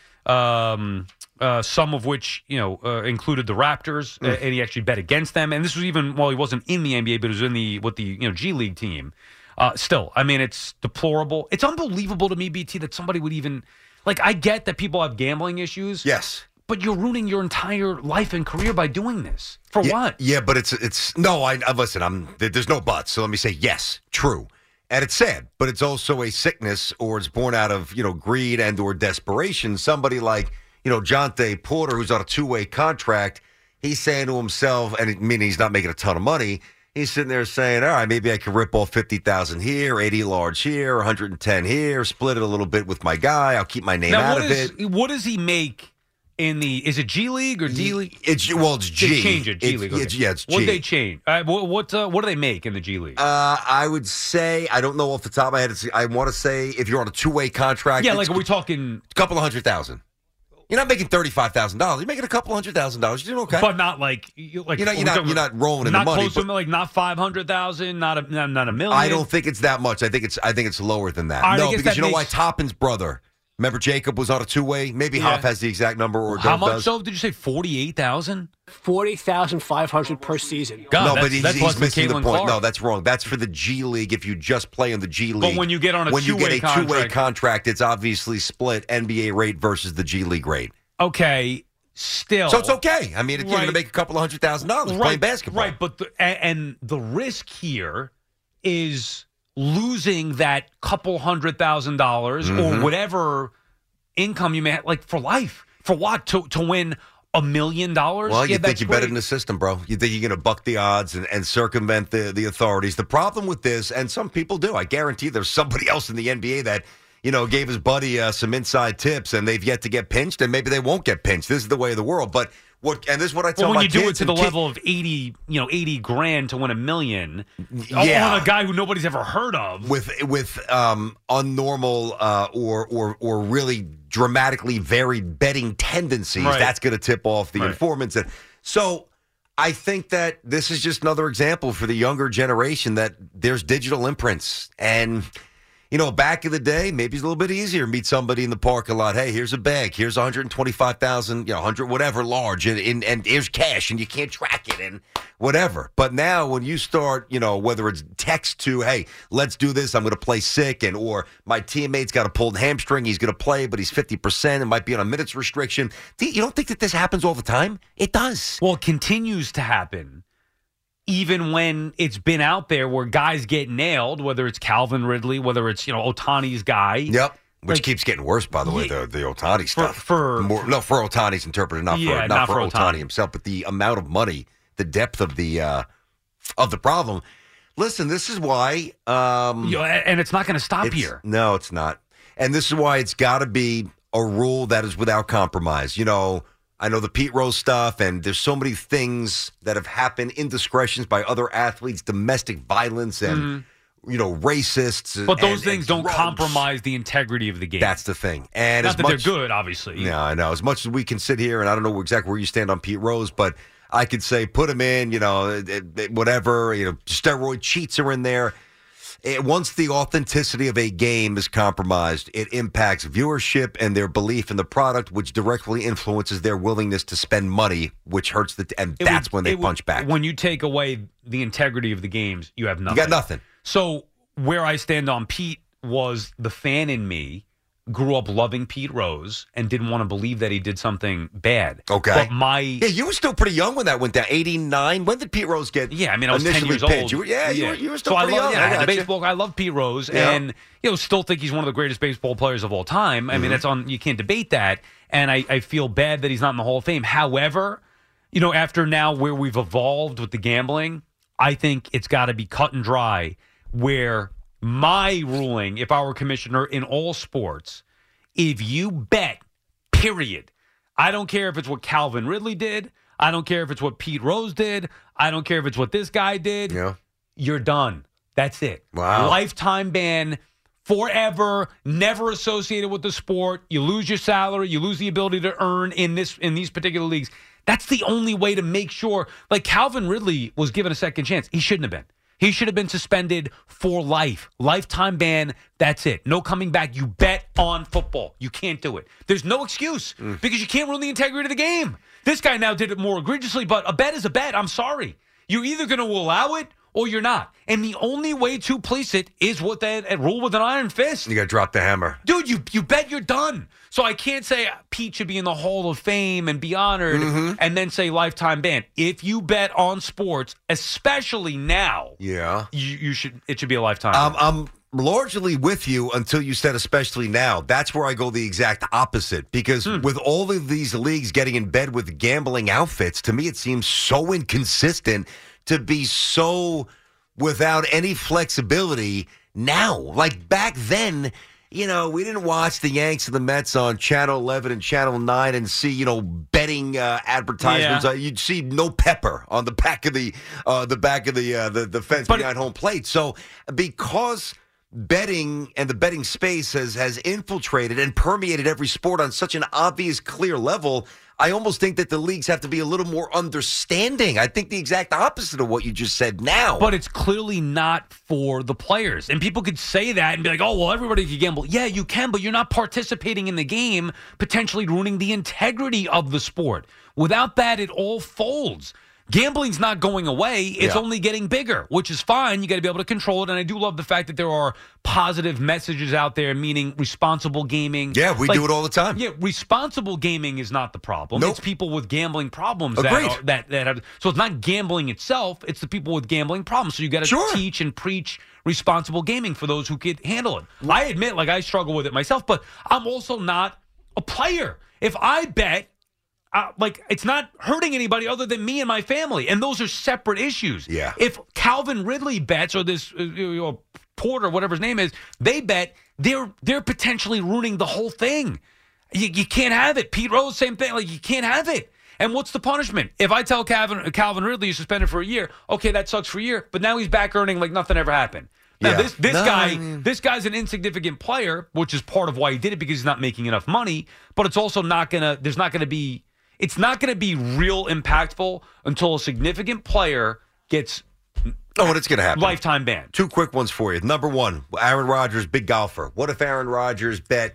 um, uh, some of which, you know, uh, included the Raptors, mm. and he actually bet against them. And this was even while he wasn't in the N B A, but he was in the with the you know G League team. Uh, still, I mean, it's deplorable. It's unbelievable to me, B T, that somebody would even like. I get that people have gambling issues. Yes. But you're ruining your entire life and career by doing this. For yeah, what? Yeah, but it's it's no. I, I listen. I'm there's no buts. So let me say yes, true, and it's sad, but it's also a sickness, or it's born out of you know greed and or desperation. Somebody like you know Jonte Porter, who's on a two way contract, he's saying to himself, and meaning he's not making a ton of money. He's sitting there saying, all right, maybe I can rip off fifty thousand here, eighty large here, one hundred ten here, split it a little bit with my guy. I'll keep my name now, out what of is, it. What does he make? In the is it G League or D League? It's well, it's G. They change it G it's, League. Okay. It's, yeah, it's G. What they change? Uh, what what, uh, what do they make in the G League? Uh, I would say I don't know off the top of my head. It's, I want to say if you're on a two way contract, yeah, like are we talking a couple of hundred thousand? You're not making thirty-five thousand dollars. You're making a couple hundred thousand dollars. You're doing okay. But not like, you, like you're not, you're not, you're not rolling in not the money. Close to, like not five hundred thousand, not a, not, not a million. I don't think it's that much. I think it's I think it's lower than that. Right, no, because you know makes... why? Toppin's brother. Remember Jacob was on a two-way? Maybe yeah. Hop has the exact number or How Dove much does. so? Did you say forty-eight thousand? forty thousand five hundred per season. God, no, that's, but he's, that's he's missing the Caitlin point. Clark. No, that's wrong. That's for the G League if you just play in the G League. But when you get on a when two-way you get a contract, two-way contract, it's obviously split N B A rate versus the G League rate. Okay, still. So it's okay. I mean, right. you're going to make a couple of hundred thousand dollars right, playing basketball. Right, but the, and, and the risk here is losing that couple hundred thousand dollars Mm-hmm. or whatever income you may have, like for life. For what? To to win a million dollars? Well, yeah, you think you're great. better than the system, bro. You think you're going to buck the odds and, and circumvent the, the authorities. The problem with this, and some people do, I guarantee there's somebody else in the N B A that, you know, gave his buddy uh, some inside tips and they've yet to get pinched, and maybe they won't get pinched. This is the way of the world. But what, and this is what I tell well, when my you do it kids to the and kid- level of eighty, you know, eighty grand to win a million, Yeah. on a guy who nobody's ever heard of, with with um, unnormal uh, or or or really dramatically varied betting tendencies, Right. that's going to tip off the Right. informants. And so I think that this is just another example for the younger generation that there's digital imprints. And, you know, back in the day, maybe it's a little bit easier to meet somebody in the parking lot. Hey, here's a bag. Here's one hundred twenty-five thousand, you know, one hundred whatever large, and, and and here's cash, and you can't track it and whatever. But now when you start, you know, whether it's text to, hey, let's do this, I'm going to play sick, and or my teammate's got a pulled hamstring, he's going to play, but he's fifty percent and might be on a minutes restriction. You don't think that this happens all the time? It does. well, it continues to happen. Even when it's been out there where guys get nailed, whether it's Calvin Ridley, whether it's, you know, Ohtani's guy. Yep. Which Like, keeps getting worse, by the way, yeah, the, the Otani stuff. for- More, no, for Otani's interpreter, not Yeah, for not, not for, for Ohtani Ohtani. himself, but the amount of money, the depth of the uh, of the problem. Listen, this is why. Um, You know, and it's not going to stop it's- here. No, it's not. And this is why it's got to be a rule that is without compromise. You know, I know the Pete Rose stuff, and there's so many things that have happened, indiscretions by other athletes, domestic violence, and, mm-hmm. you know, racists. And, But those and, things and don't drugs. compromise the integrity of the game. That's the thing. And not as that much, they're good, obviously. Yeah, I know. As much as we can sit here, and I don't know exactly where you stand on Pete Rose, but I could say put him in, you know, it, it, whatever, you know, steroid cheats are in there. It, once the authenticity of a game is compromised, it impacts viewership and their belief in the product, which directly influences their willingness to spend money, which hurts the. And It that's would- when they it would- punch back. When you take away the integrity of the games, you have nothing. You got nothing. So where I stand on Pete was the fan in me grew up loving Pete Rose and didn't want to believe that he did something bad. Okay. But my Yeah, you were still pretty young when that went down. eighty-nine. When did Pete Rose get? Yeah, I mean, I was ten initially years pinned? old. You were, yeah, You, were, you were still so pretty I love, young. Yeah, I I had the gotcha. baseball. I love Pete Rose, Yeah. and you know, still think he's one of the greatest baseball players of all time. I Mm-hmm. mean, that's on. You can't debate that. And I, I feel bad that he's not in the Hall of Fame. However, you know, after now where we've evolved with the gambling, I think it's got to be cut and dry. Where my ruling, if I were commissioner in all sports, if you bet, period, I don't care if it's what Calvin Ridley did. I don't care if it's what Pete Rose did. I don't care if it's what this guy did. Yeah. You're done. That's it. Wow. Lifetime ban, forever, never associated with the sport. You lose your salary. You lose the ability to earn in this in these particular leagues. That's the only way to make sure. Like Calvin Ridley was given a second chance. He shouldn't have been. He should have been suspended for life. Lifetime ban. That's it. No coming back. You bet on football. You can't do it. There's no excuse Mm. because you can't ruin the integrity of the game. This guy now did it more egregiously, but a bet is a bet. I'm sorry. You're either going to allow it or you're not. And the only way to police it is with that rule with an iron fist. You got to drop the hammer. Dude, you you bet you're done. So I can't say Pete should be in the Hall of Fame and be honored Mm-hmm. and then say lifetime ban. If you bet on sports, especially now, Yeah. you, you should it should be a lifetime Um, ban. I'm largely with you until you said especially now. That's where I go the exact opposite because Hmm. with all of these leagues getting in bed with gambling outfits, to me it seems so inconsistent to be so without any flexibility now. Like back then, you know, we didn't watch the Yanks and the Mets on Channel eleven and Channel nine and see, you know, betting uh, advertisements. Yeah. Uh, you'd see no pepper on the back of the uh, the back of the uh, the, the fence But behind home plate. So because betting and the betting space has, has infiltrated and permeated every sport on such an obvious, clear level. I almost think that the leagues have to be a little more understanding. I think the exact opposite of what you just said now. But it's clearly not for the players. And people could say that and be like, oh, well, everybody can gamble. Yeah, you can, but you're not participating in the game, potentially ruining the integrity of the sport. Without that, it all folds. Gambling's not going away. It's Yeah. only getting bigger, which is fine. You got to be able to control it. And I do love the fact that there are positive messages out there, meaning responsible gaming. Yeah, we Like, do it all the time. Yeah, responsible gaming is not the problem. Nope. It's people with gambling problems Agreed. that are, that that have. So it's not gambling itself. It's the people with gambling problems. So you got to Sure. teach and preach responsible gaming for those who could handle it. I admit, like I struggle with it myself, but I'm also not a player. If I bet. Uh, like, it's not hurting anybody other than me and my family. And those are separate issues. Yeah. If Calvin Ridley bets, or this uh, you know, Porter, whatever his name is, they bet, they're they're potentially ruining the whole thing. You, you can't have it. Pete Rose, same thing. Like, you can't have it. And what's the punishment? If I tell Calvin, Calvin Ridley you're suspended for a year, okay, that sucks for a year, but now he's back earning like nothing ever happened. Now, Yeah. this this No, guy, I mean- this guy's an insignificant player, which is part of why he did it, because he's not making enough money, but it's also not going to, there's not going to be, It's not going to be real impactful until a significant player gets Oh, and it's going to happen. lifetime ban. Two quick ones for you. Number one, Aaron Rodgers, big golfer. What if Aaron Rodgers bet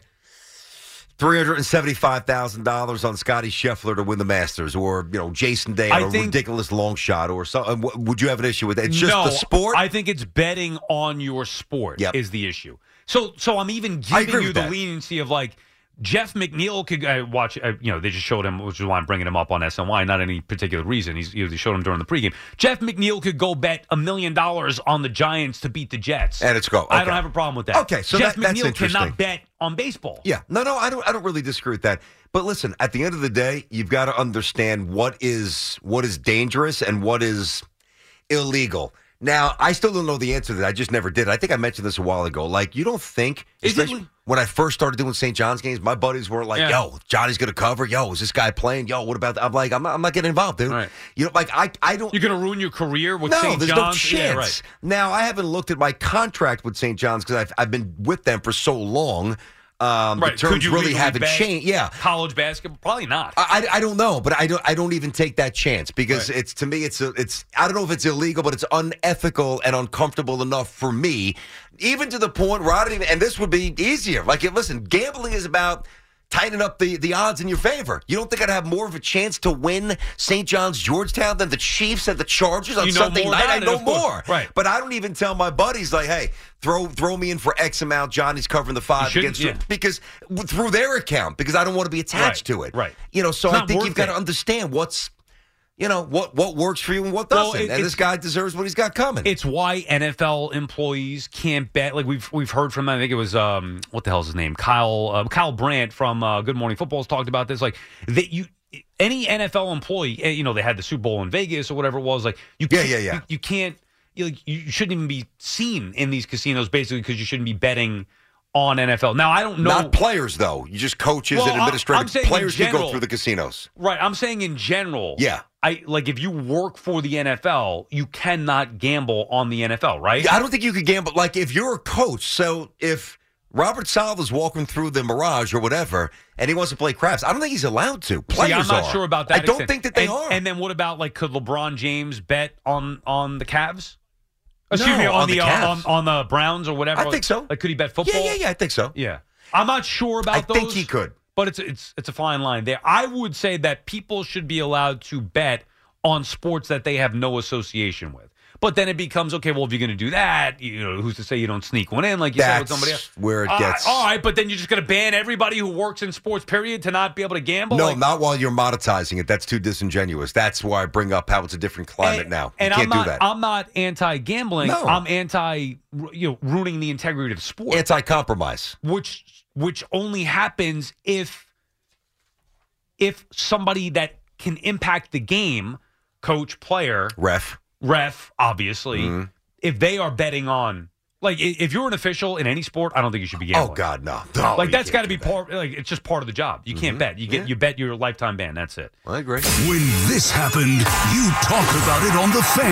three hundred seventy-five thousand dollars on Scotty Scheffler to win the Masters, or you know Jason Day on I a think- ridiculous long shot, or something? Would you have an issue with that? It's just no, the sport. I think it's betting on your sport Yep. is the issue. So, so I'm even I giving agree you with the that. leniency of like Jeff McNeil could uh, watch. Uh, you know, they just showed him, which is why I'm bringing him up on S N Y. Not any particular reason. He's, he showed him during the pregame. Jeff McNeil could go bet a million dollars on the Giants to beat the Jets, And it's go. I okay. don't have a problem with that. Okay, so Jeff that- that's McNeil interesting. cannot bet on baseball. Yeah, no, no, I don't. I don't really disagree with that. But listen, at the end of the day, you've got to understand what is what is dangerous and what is illegal. Now, I still don't know the answer to that. I just never did. I think I mentioned this a while ago. Like, you don't think, Is it- especially when I first started doing Saint John's games, my buddies were like, Yeah. "Yo, Johnny's going to cover. Yo, is this guy playing? Yo, what about that?" I'm like, I'm not, I'm not getting involved, dude. Right. You know, like I, I don't. You're going to ruin your career with No, Saint there's John's. no chance. Yeah, right. Now, I haven't looked at my contract with Saint John's because I've, I've been with them for so long. Um, Right. The terms Could you really legally haven't bet changed. Yeah. College basketball, probably not. I, I I don't know, but I don't I don't even take that chance because Right. it's to me it's a, it's I don't know if it's illegal, but it's unethical and uncomfortable enough for me, even to the point where I don't even. And this would be easier. Like, listen, gambling is about tightening up the, the odds in your favor. You don't think I'd have more of a chance to win Saint John's Georgetown than the Chiefs and the Chargers on You know Sunday more night? about I it, know of course. more, Right. But I don't even tell my buddies like, hey, throw throw me in for X amount. Johnny's covering the five shouldn't, against yeah. because through their account because I don't want to be attached Right, to it. right. You know, so It's I not think worth you've got to it. understand what's, you know, what what works for you and what Well, doesn't. it- and it's- this guy deserves what he's got coming. It's why N F L employees can't bet. Like we've we've heard from, I think it was um what the hell's his name, Kyle uh, Kyle Brandt from uh, Good Morning Football's talked about this. Like that you any N F L employee, eh, you know, they had the Super Bowl in Vegas or whatever it was. Like you, Yeah, can't- yeah, yeah. You, you can't. You, you shouldn't even be seen in these casinos, basically, because you shouldn't be betting on N F L. Now I don't know. Not players though. You just coaches Well, and I'm- administrative I'm saying in players can go general- through the casinos. Right, I'm saying in general. Yeah. I like if you work for the N F L, you cannot gamble on the N F L, right? I don't think you could gamble. Like if you're a coach, so if Robert Saleh is walking through the Mirage or whatever, and he wants to play craps, I don't think he's allowed to. Players See, I'm not are. sure about that. I don't extent. think that they and, are. And then what about like could LeBron James bet on on the Cavs? No, Excuse me, on, on the, the uh, Cavs. on, on the Browns or whatever. I think so. Like could he bet football? yeah, yeah, yeah. I think so. Yeah. I'm not sure about I those. think he could. But it's it's it's a fine line there. I would say that people should be allowed to bet on sports that they have no association with. But then it becomes, okay, well, if you're going to do that, you know, who's to say you don't sneak one in like you said with That's somebody else? where it Uh, gets. all right, but then you're just going to ban everybody who works in sports, period, to not be able to gamble? No, Like- not while you're monetizing it. That's too disingenuous. That's why I bring up how it's a different climate and, now. You And can't I'm not, do that. I'm not anti-gambling. No. I'm anti, you know, ruining the integrity of sport. Anti-compromise. which which only happens if if somebody that can impact the game, coach, player, Ref. ref, obviously, Mhm. if they are betting on, like, i- if you're an official in any sport, I don't think you should be gambling. Oh, God, no. No, like you that's can't got to do be that. part. Like it's just part of the job. You can't Mhm. bet. You get Yeah. you bet your lifetime ban. That's it. I agree. When this happened, you talk about it on The Fan.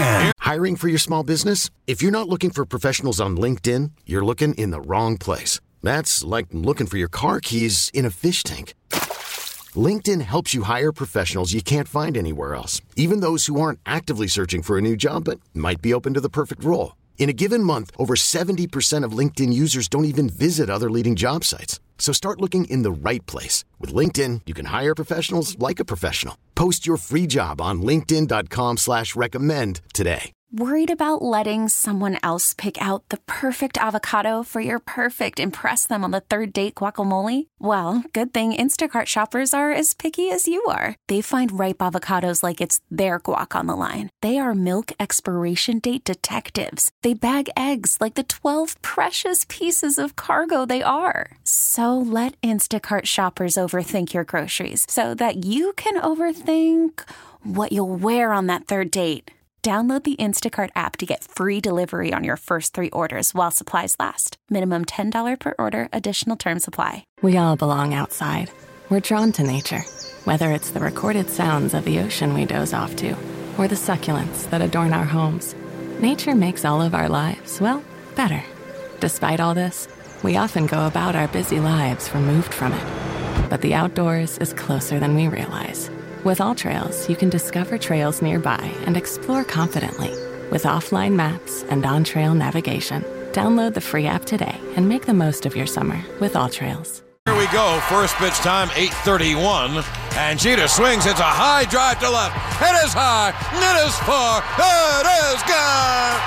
Hiring for your small business? If you're not looking for professionals on LinkedIn, you're looking in the wrong place. That's like looking for your car keys in a fish tank. LinkedIn helps you hire professionals you can't find anywhere else, even those who aren't actively searching for a new job but might be open to the perfect role. In a given month, over seventy percent of LinkedIn users don't even visit other leading job sites. So start looking in the right place. With LinkedIn, you can hire professionals like a professional. Post your free job on linkedin.com slash recommend today. Worried about letting someone else pick out the perfect avocado for your perfect impress them on the third date guacamole? Well, good thing Instacart shoppers are as picky as you are. They find ripe avocados like it's their guac on the line. They are milk expiration date detectives. They bag eggs like the twelve precious pieces of cargo they are. So let Instacart shoppers overthink your groceries so that you can overthink what you'll wear on that third date. Download the Instacart app to get free delivery on your first three orders while supplies last. Minimum ten dollars per order. Additional terms apply. We all belong outside. We're drawn to nature. Whether it's the recorded sounds of the ocean we doze off to, or the succulents that adorn our homes, nature makes all of our lives, well, better. Despite all this, we often go about our busy lives removed from it. But the outdoors is closer than we realize. With AllTrails, you can discover trails nearby and explore confidently. With offline maps and on-trail navigation, download the free app today and make the most of your summer with AllTrails. Here we go. First pitch time, eight thirty-one. And Jeter swings. It's a high drive to left. It is high. It is far. It is gone.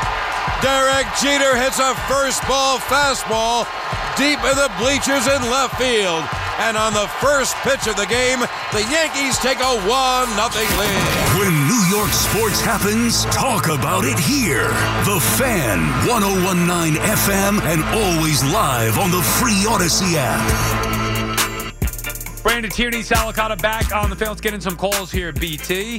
Derek Jeter hits a first ball fastball deep in the bleachers in left field. And on the first pitch of the game, the Yankees take a one nothing lead. When New York sports happens, talk about it here. The Fan, one oh one point nine F M, and always live on the free Odyssey app. Brandon Tierney, Salicata back on the Fan. Let's get in some calls here at B T.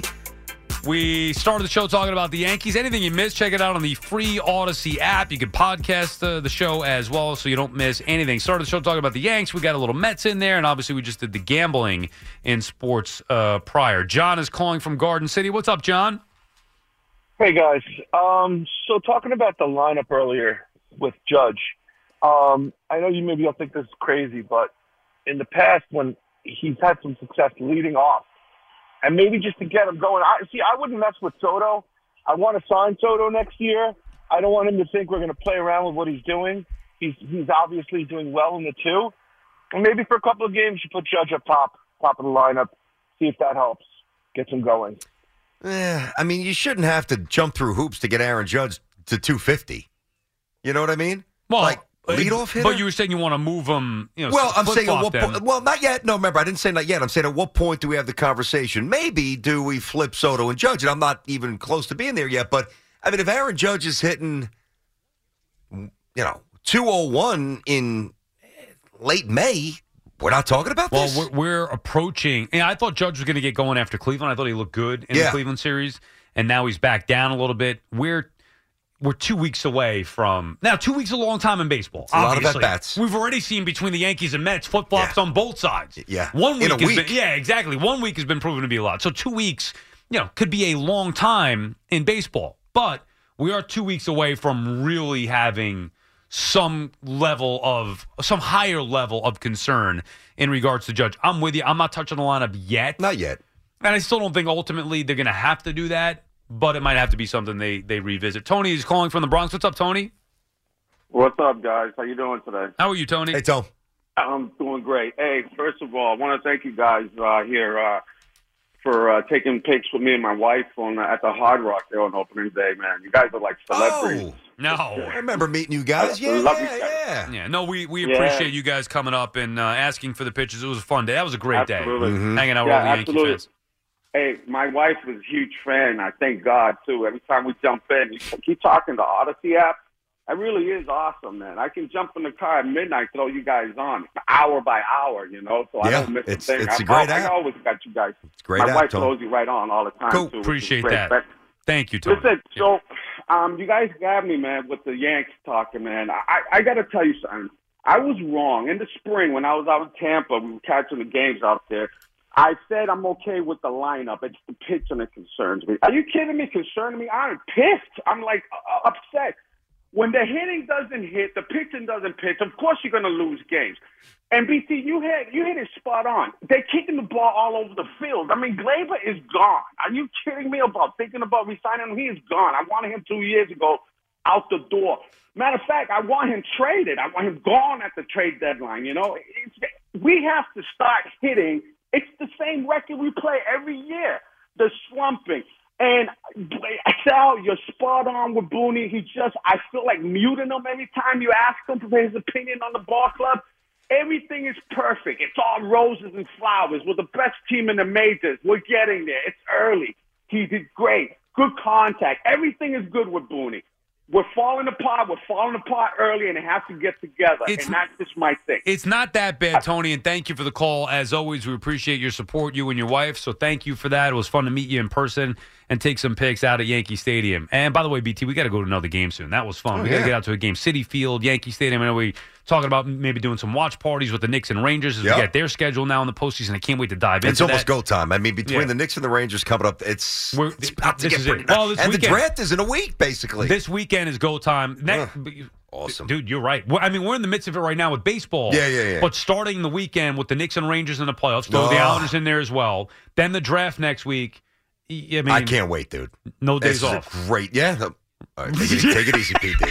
We started the show talking about the Yankees. Anything you missed, check it out on the free Odyssey app. You can podcast the, the show as well so you don't miss anything. Started the show talking about the Yanks. We got a little Mets in there, and obviously we just did the gambling in sports uh, prior. John is calling from Garden City. What's up, John? Hey, guys. Um, so talking about the lineup earlier with Judge, um, I know you maybe don't think this is crazy, but in the past when he's had some success leading off, and maybe just to get him going. I see, I wouldn't mess with Soto. I want to sign Soto next year. I don't want him to think we're going to play around with what he's doing. He's he's obviously doing well in the two. And maybe for a couple of games, you put Judge up top, top of the lineup, see if that helps, gets him going. Eh, I mean, you shouldn't have to jump through hoops to get Aaron Judge to two fifty. You know what I mean? Well, like, leadoff hitter? But you were saying you want to move him, you know, well, I'm saying at flip-flop what them. point, well, not yet. No, remember, I didn't say not yet. I'm saying at what point do we have the conversation? Maybe do we flip Soto and Judge? And I'm not even close to being there yet. But, I mean, if Aaron Judge is hitting, you know, two oh one in late May, we're not talking about well, this? Well, we're, we're approaching. And I thought Judge was going to get going after Cleveland. I thought he looked good in yeah. the Cleveland series. And now he's back down a little bit. We're We're two weeks away from now. Two weeks is a long time in baseball. It's a lot obviously. of at-bats. We've already seen between the Yankees and Mets flip flops yeah. on both sides. Yeah, one week in a has week. Been, yeah, exactly. One week has been proven to be a lot. So two weeks, you know, could be a long time in baseball. But we are two weeks away from really having some level of some higher level of concern in regards to Judge. I'm with you. I'm not touching the lineup yet. Not yet. And I still don't think ultimately they're going to have to do that. But it might have to be something they, they revisit. Tony is calling from the Bronx. What's up, Tony? What's up, guys? How you doing today? How are you, Tony? Hey, Tom. I'm doing great. Hey, first of all, I want to thank you guys uh, here uh, for uh, taking pics with me and my wife on uh, at the Hard Rock there on opening day, man. You guys are like celebrities. Oh, no. I remember meeting you guys. I Yeah, love you yeah, guys. yeah. Yeah, no, we, we Yeah. appreciate you guys coming up and uh, asking for the pictures. It was a fun day. That was a great Absolutely. day. Mm-hmm. Hanging out Yeah, with all the Yankee absolutely. fans. Hey, my wife was a huge fan. I thank God, too. Every time we jump in, you keep talking the Odyssey app. It really is awesome, man. I can jump in the car at midnight, throw you guys on hour by hour, you know, so I Yeah, don't miss it's- a thing. it's a I, great I, app. I always got you guys. It's a great My app, wife Tom. throws you right on all the time, Cool. too. which is Appreciate great. that. But Thank you, Tony. listen, so um, you guys got me, man, with the Yanks talking, man. I, I got to tell you something. I was wrong. In the spring, when I was out in Tampa, we were catching the games out there. I said I'm okay with the lineup. It's the pitching that concerns me. Are you kidding me? Concerning me? I'm pissed. I'm like uh, upset. When the hitting doesn't hit, the pitching doesn't pitch, of course you're going to lose games. And, B T, you hit, you hit it spot on. They're kicking the ball all over the field. I mean, Gleyber is gone. Are you kidding me about thinking about resigning him? He is gone. I wanted him two years ago out the door. Matter of fact, I want him traded. I want him gone at the trade deadline, you know. It's, we have to start hitting. It's the same record we play every year, the slumping. And Sal, you're spot on with Booney. He just, I feel like muting him every time you ask him for his opinion on the ball club. Everything is perfect. It's all roses and flowers. We're the best team in the majors. We're getting there. It's early. He did great. Good contact. Everything is good with Booney. We're falling apart. We're falling apart early, and it has to get together. It's, and that's just my thing. It's not that bad, Tony, and thank you for the call. As always, we appreciate your support, you and your wife, so thank you for that. It was fun to meet you in person and take some pics out at Yankee Stadium. And by the way, B T, we got to go to another game soon. That was fun. Oh, we got to yeah. get out to a game. City Field, Yankee Stadium. I know we talking about maybe doing some watch parties with the Knicks and Rangers as Yep. we get their schedule now in the postseason. I can't wait to dive It's into almost that. go time. I mean, between Yeah. the Knicks and the Rangers coming up, it's, We're- it's about to this get is pretty it. Well, nice. this And the weekend- draft is in a week, basically. This weekend is go time. Next, awesome. Dude, you're right. Well, I mean, we're in the midst of it right now with baseball. Yeah, yeah, yeah. But starting the weekend with the Knicks and Rangers in the playoffs, throw the Oh. Islanders in there as well. Then the draft next week. I mean, I can't wait, dude. No days this off. Is a great, yeah. All right, take, it, take it easy, P D.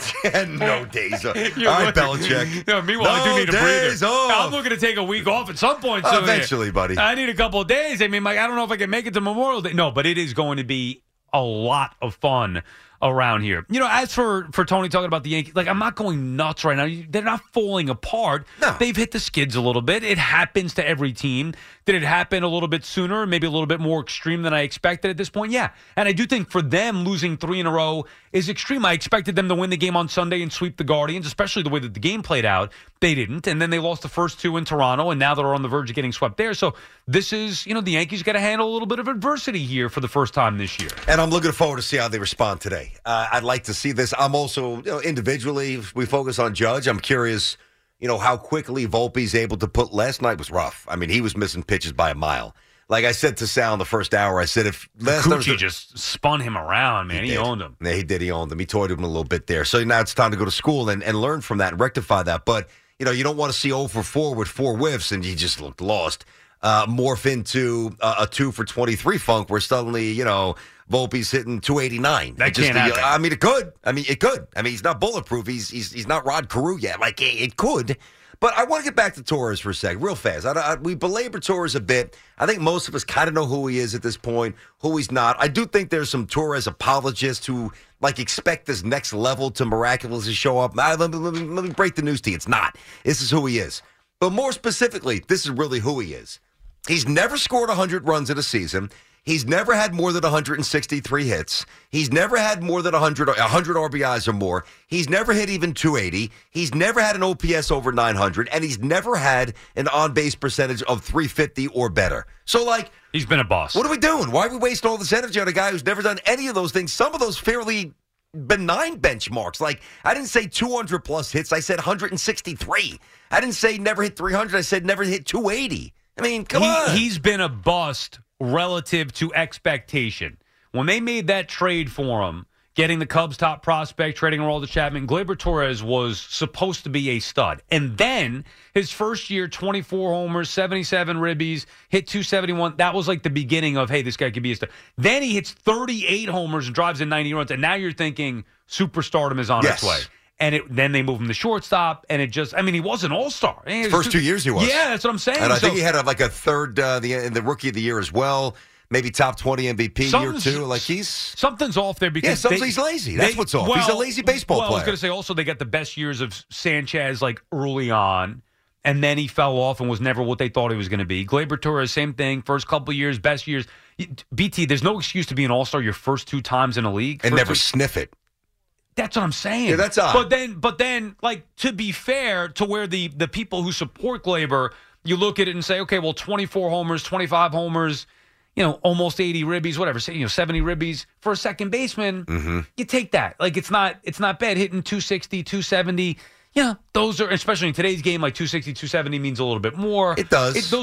no days off. All You're right, looking- Belichick. Yeah, meanwhile, I do No need a days breather. off. I'm looking to take a week off at some point. Uh, soon here. eventually, buddy. I need a couple of days. I mean, like, I don't know if I can make it to Memorial Day. No, but it is going to be a lot of fun around here. You know, as for, for Tony talking about the Yankees, like, I'm not going nuts right now. They're not falling apart. No. They've hit the skids a little bit. It happens to every team. Did it happen a little bit sooner, maybe a little bit more extreme than I expected at this point? Yeah. And I do think for them, losing three in a row is extreme. I expected them to win the game on Sunday and sweep the Guardians, especially the way that the game played out. They didn't. And then they lost the first two in Toronto, and now they're on the verge of getting swept there. So this is, you know, the Yankees got to handle a little bit of adversity here for the first time this year. And I'm looking forward to see how they respond today. Uh, I'd like to see this. I'm also, you know, individually, if we focus on Judge, I'm curious, you know, how quickly Volpe's able to put. Last night was rough. I mean, he was missing pitches by a mile. Like I said to Sal in the first hour, I said if last Kikuchi night just spun him around, man. He, did. owned him. Yeah, he did. He owned him. He toyed him a little bit there. So now it's time to go to school and, and learn from that and rectify that. But, you know, you don't want to see oh for four with four whiffs and you just looked lost. Uh, morph into uh, a two for twenty-three funk where suddenly, you know, Volpe's hitting two eighty-nine. That It just, can't happen. I mean, it could. I mean, it could. I mean, he's not bulletproof. He's he's, he's not Rod Carew yet. Like, it, it could. But I want to get back to Torres for a second, real fast. I, I, we belabor Torres a bit. I think most of us kind of know who he is at this point, who he's not. I do think there's some Torres apologists who, like, expect this next level to miraculously show up. Ah, let, me, let, me, let me break the news to you. It's not. This is who he is. But more specifically, this is really who he is. He's never scored one hundred runs in a season. He's never had more than one hundred sixty-three hits. He's never had more than one hundred, one hundred R B Is or more. He's never hit even two eighty. He's never had an O P S over nine hundred. And he's never had an on-base percentage of three fifty or better. So, like, he's been a boss. What are we doing? Why are we wasting all this energy on a guy who's never done any of those things? Some of those fairly benign benchmarks. Like, I didn't say two hundred plus hits. I said one hundred sixty-three. I didn't say never hit three hundred. I said never hit two eighty. I mean, come he, on. He's been a bust relative to expectation. When they made that trade for him, getting the Cubs' top prospect, trading Aroldis Chapman, Gleyber Torres was supposed to be a stud. And then his first year, twenty-four homers, seventy-seven ribbies, hit two seventy-one. That was like the beginning of, hey, this guy could be a stud. Then he hits thirty-eight homers and drives in ninety runs. And now you're thinking superstardom is on Yes. its way. And it, then they move him to shortstop, and it just, I mean, he was an all-star. His first two years he was. Yeah, that's what I'm saying. And I So- think he had a, like a third uh, the in the rookie of the year as well. Maybe top twenty M V P year Something's- two. Like he's something's off there because yeah, something, they- he's lazy. That's they- what's off. he's a well, lazy baseball well, player. I was going to say also they got the best years of Sanchez like early on, and then he fell off and was never what they thought he was going to be. Gleyber Torres, same thing. First couple of years, best years. B T, there's no excuse to be an all-star your first two times in a league and First never two- sniff it. That's what I'm saying. Yeah, that's odd. But then, but then, like, to be fair to where the the people who support Gleyber, you look at it and say, okay, well, twenty-four homers, twenty-five homers, you know, almost eighty ribbies, whatever, say, you know, seventy ribbies for a second baseman. Mm-hmm. You take that. Like, it's not it's not bad hitting two sixty, two seventy. Yeah, those are, especially in today's game, like two sixty, two seventy means a little bit more. It does. It, those are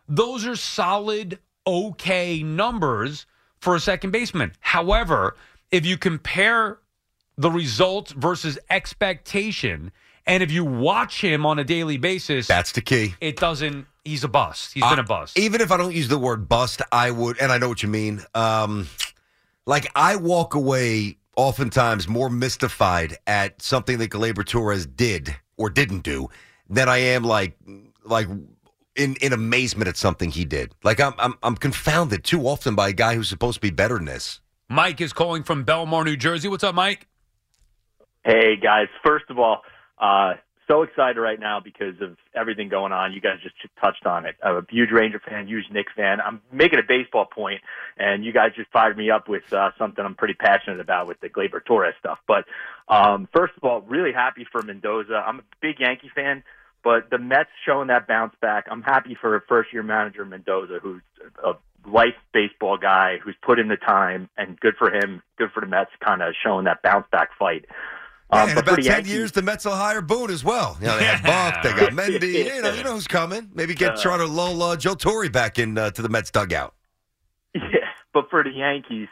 those are solid, okay numbers for a second baseman. However, if you compare the results versus expectation, and if you watch him on a daily basis, that's the key. It doesn't. He's a bust. He's uh, been a bust. Even if I don't use the word bust, I would, and I know what you mean. Um, like I walk away oftentimes more mystified at something that Gleyber Torres did or didn't do than I am like like in, in amazement at something he did. Like I'm I'm I'm confounded too often by a guy who's supposed to be better than this. Mike is calling from Belmar, New Jersey. What's up, Mike? Hey, guys. First of all, uh, so excited right now because of everything going on. You guys just touched on it. I'm a huge Ranger fan, huge Knicks fan. I'm making a baseball point, and you guys just fired me up with uh, something I'm pretty passionate about with the Gleyber Torres stuff. But um, first of all, really happy for Mendoza. I'm a big Yankee fan, but the Mets showing that bounce back. I'm happy for a first-year manager, Mendoza, who's a life baseball guy who's put in the time, and good for him, good for the Mets, kind of showing that bounce-back fight. Yeah, Um, in but about for the ten Yankees- years, the Mets will hire Boone as well. You know, they have Buck, they got Mendy. You know, you know who's coming. Maybe get Uh, try to lull uh, Joe Torre back in uh, to the Mets dugout. Yeah, but for the Yankees,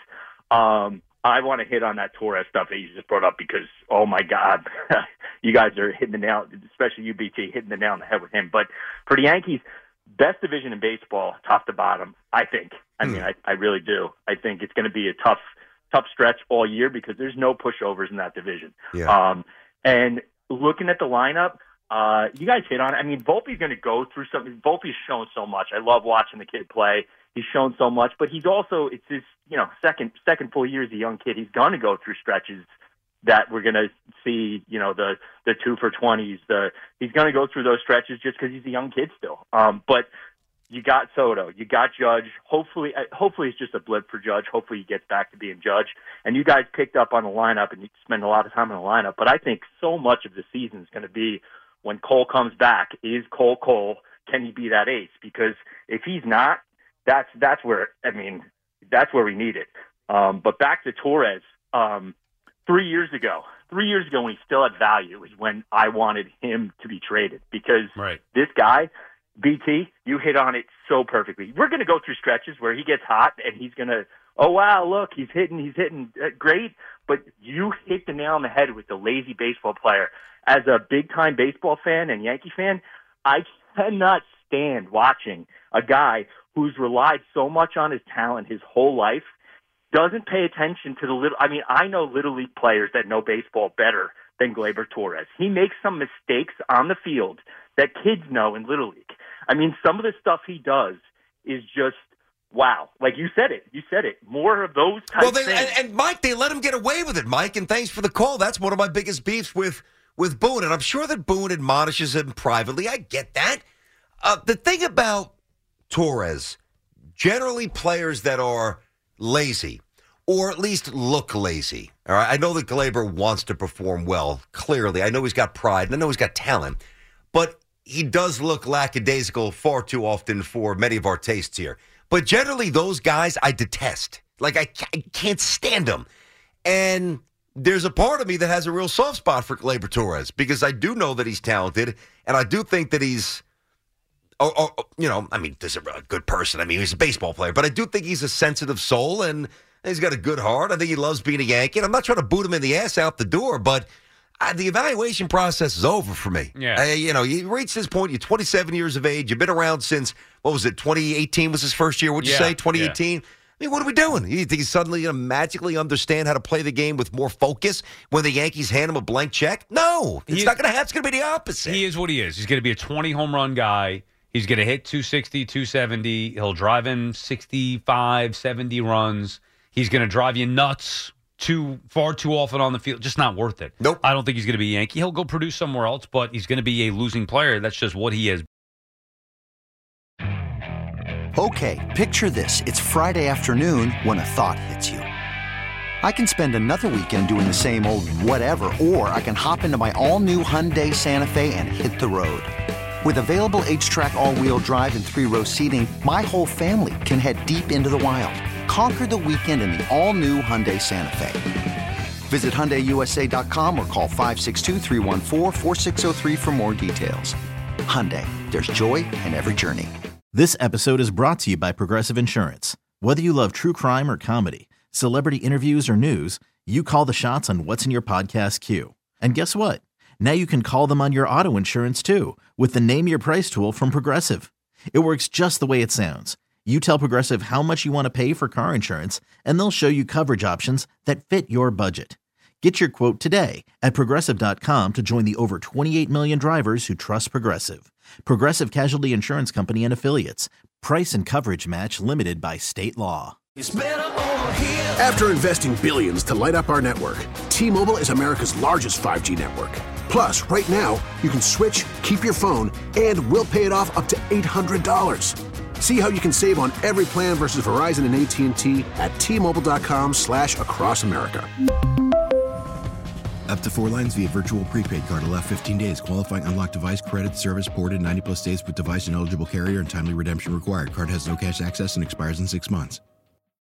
um, I want to hit on that Torres stuff that you just brought up because, oh my God, you guys are hitting the nail, especially you, B T, hitting the nail on the head with him. But for the Yankees, best division in baseball, top to bottom, I think. I mean, I, I really do. I think it's going to be a tough, tough stretch all year because there's no pushovers in that division. Yeah. Um, and looking at the lineup, uh, you guys hit on it. I mean, Volpe's going to go through something. Volpe's shown so much. I love watching the kid play. He's shown so much, but he's also, it's his, you know, second, second full year as a young kid. He's going to go through stretches that we're going to see, you know, the, the two for twenties, the, he's going to go through those stretches just because he's a young kid still. Um, but you got Soto, you got Judge. Hopefully, uh, hopefully it's just a blip for Judge. Hopefully he gets back to being Judge. And you guys picked up on the lineup, and you spend a lot of time on the lineup. But I think so much of the season is going to be when Cole comes back. Is Cole Cole? Can he be that ace? Because if he's not, that's that's where I mean, that's where we need it. Um, but back to Torres. Um, three years ago, three years ago when he still had value is when I wanted him to be traded because right. this guy. B T, you hit on it so perfectly. We're going to go through stretches where he gets hot and he's going to, oh, wow, look, he's hitting, he's hitting uh, great. But you hit the nail on the head with the lazy baseball player. As a big-time baseball fan and Yankee fan, I cannot stand watching a guy who's relied so much on his talent his whole life, doesn't pay attention to the little, I mean, I know Little League players that know baseball better than Gleyber Torres. He makes some mistakes on the field that kids know in Little League. I mean, some of the stuff he does is just, wow. Like you said it. You said it. More of those types Well, they, of things. and, and Mike, they let him get away with it, Mike, and thanks for the call. That's one of my biggest beefs with, with Boone, and I'm sure that Boone admonishes him privately. I get that. Uh, the thing about Torres, generally players that are lazy, or at least look lazy. All right, I know that Gleyber wants to perform well, clearly. I know he's got pride, and I know he's got talent, but he does look lackadaisical far too often for many of our tastes here. But generally, those guys I detest. Like, I, I can't stand them. And there's a part of me that has a real soft spot for Gleyber Torres because I do know that he's talented, and I do think that he's, or, or, you know, I mean, he's a good person. I mean, he's a baseball player, but I do think he's a sensitive soul, and he's got a good heart. I think he loves being a Yankee, and I'm not trying to boot him in the ass out the door, but Uh, the evaluation process is over for me. Yeah. Uh, you know, you reach this point, you're twenty-seven years of age, you've been around since, what was it, twenty eighteen was his first year, what'd you Yeah, say, twenty eighteen? yeah. I mean, what are we doing? You think he's suddenly going to magically understand how to play the game with more focus when the Yankees hand him a blank check? No, it's He- not going to happen. It's going to be the opposite. He is what he is. He's going to be a twenty home run guy. He's going to hit two sixty, two seventy. He'll drive in sixty-five, seventy runs. He's going to drive you nuts too far too often on the field. Just not worth it. Nope. I don't think he's going to be a Yankee. He'll go produce somewhere else, but he's going to be a losing player. That's just what he is. Okay, picture this. It's Friday afternoon when a thought hits you. I can spend another weekend doing the same old whatever, or I can hop into my all-new Hyundai Santa Fe and hit the road. With available H-Track all-wheel drive and three-row seating, my whole family can head deep into the wild. Conquer the weekend in the all-new Hyundai Santa Fe. Visit Hyundai U S A dot com or call five six two, three one four, four six zero three for more details. Hyundai, there's joy in every journey. This episode is brought to you by Progressive Insurance. Whether you love true crime or comedy, celebrity interviews or news, you call the shots on what's in your podcast queue. And guess what? Now you can call them on your auto insurance too with the Name Your Price tool from Progressive. It works just the way it sounds. You tell Progressive how much you want to pay for car insurance, and they'll show you coverage options that fit your budget. Get your quote today at Progressive dot com to join the over twenty-eight million drivers who trust Progressive. Progressive Casualty Insurance Company and Affiliates. Price and coverage match limited by state law. After investing billions to light up our network, T-Mobile is America's largest five G network. Plus, right now, you can switch, keep your phone, and we'll pay it off up to eight hundred dollars. See how you can save on every plan versus Verizon and A T and T at T-Mobile.com slash across America. Up to four lines via virtual prepaid card. Allow fifteen days. Qualifying unlocked device credit service ported ninety plus days with device and eligible carrier and timely redemption required. Card has no cash access and expires in six months.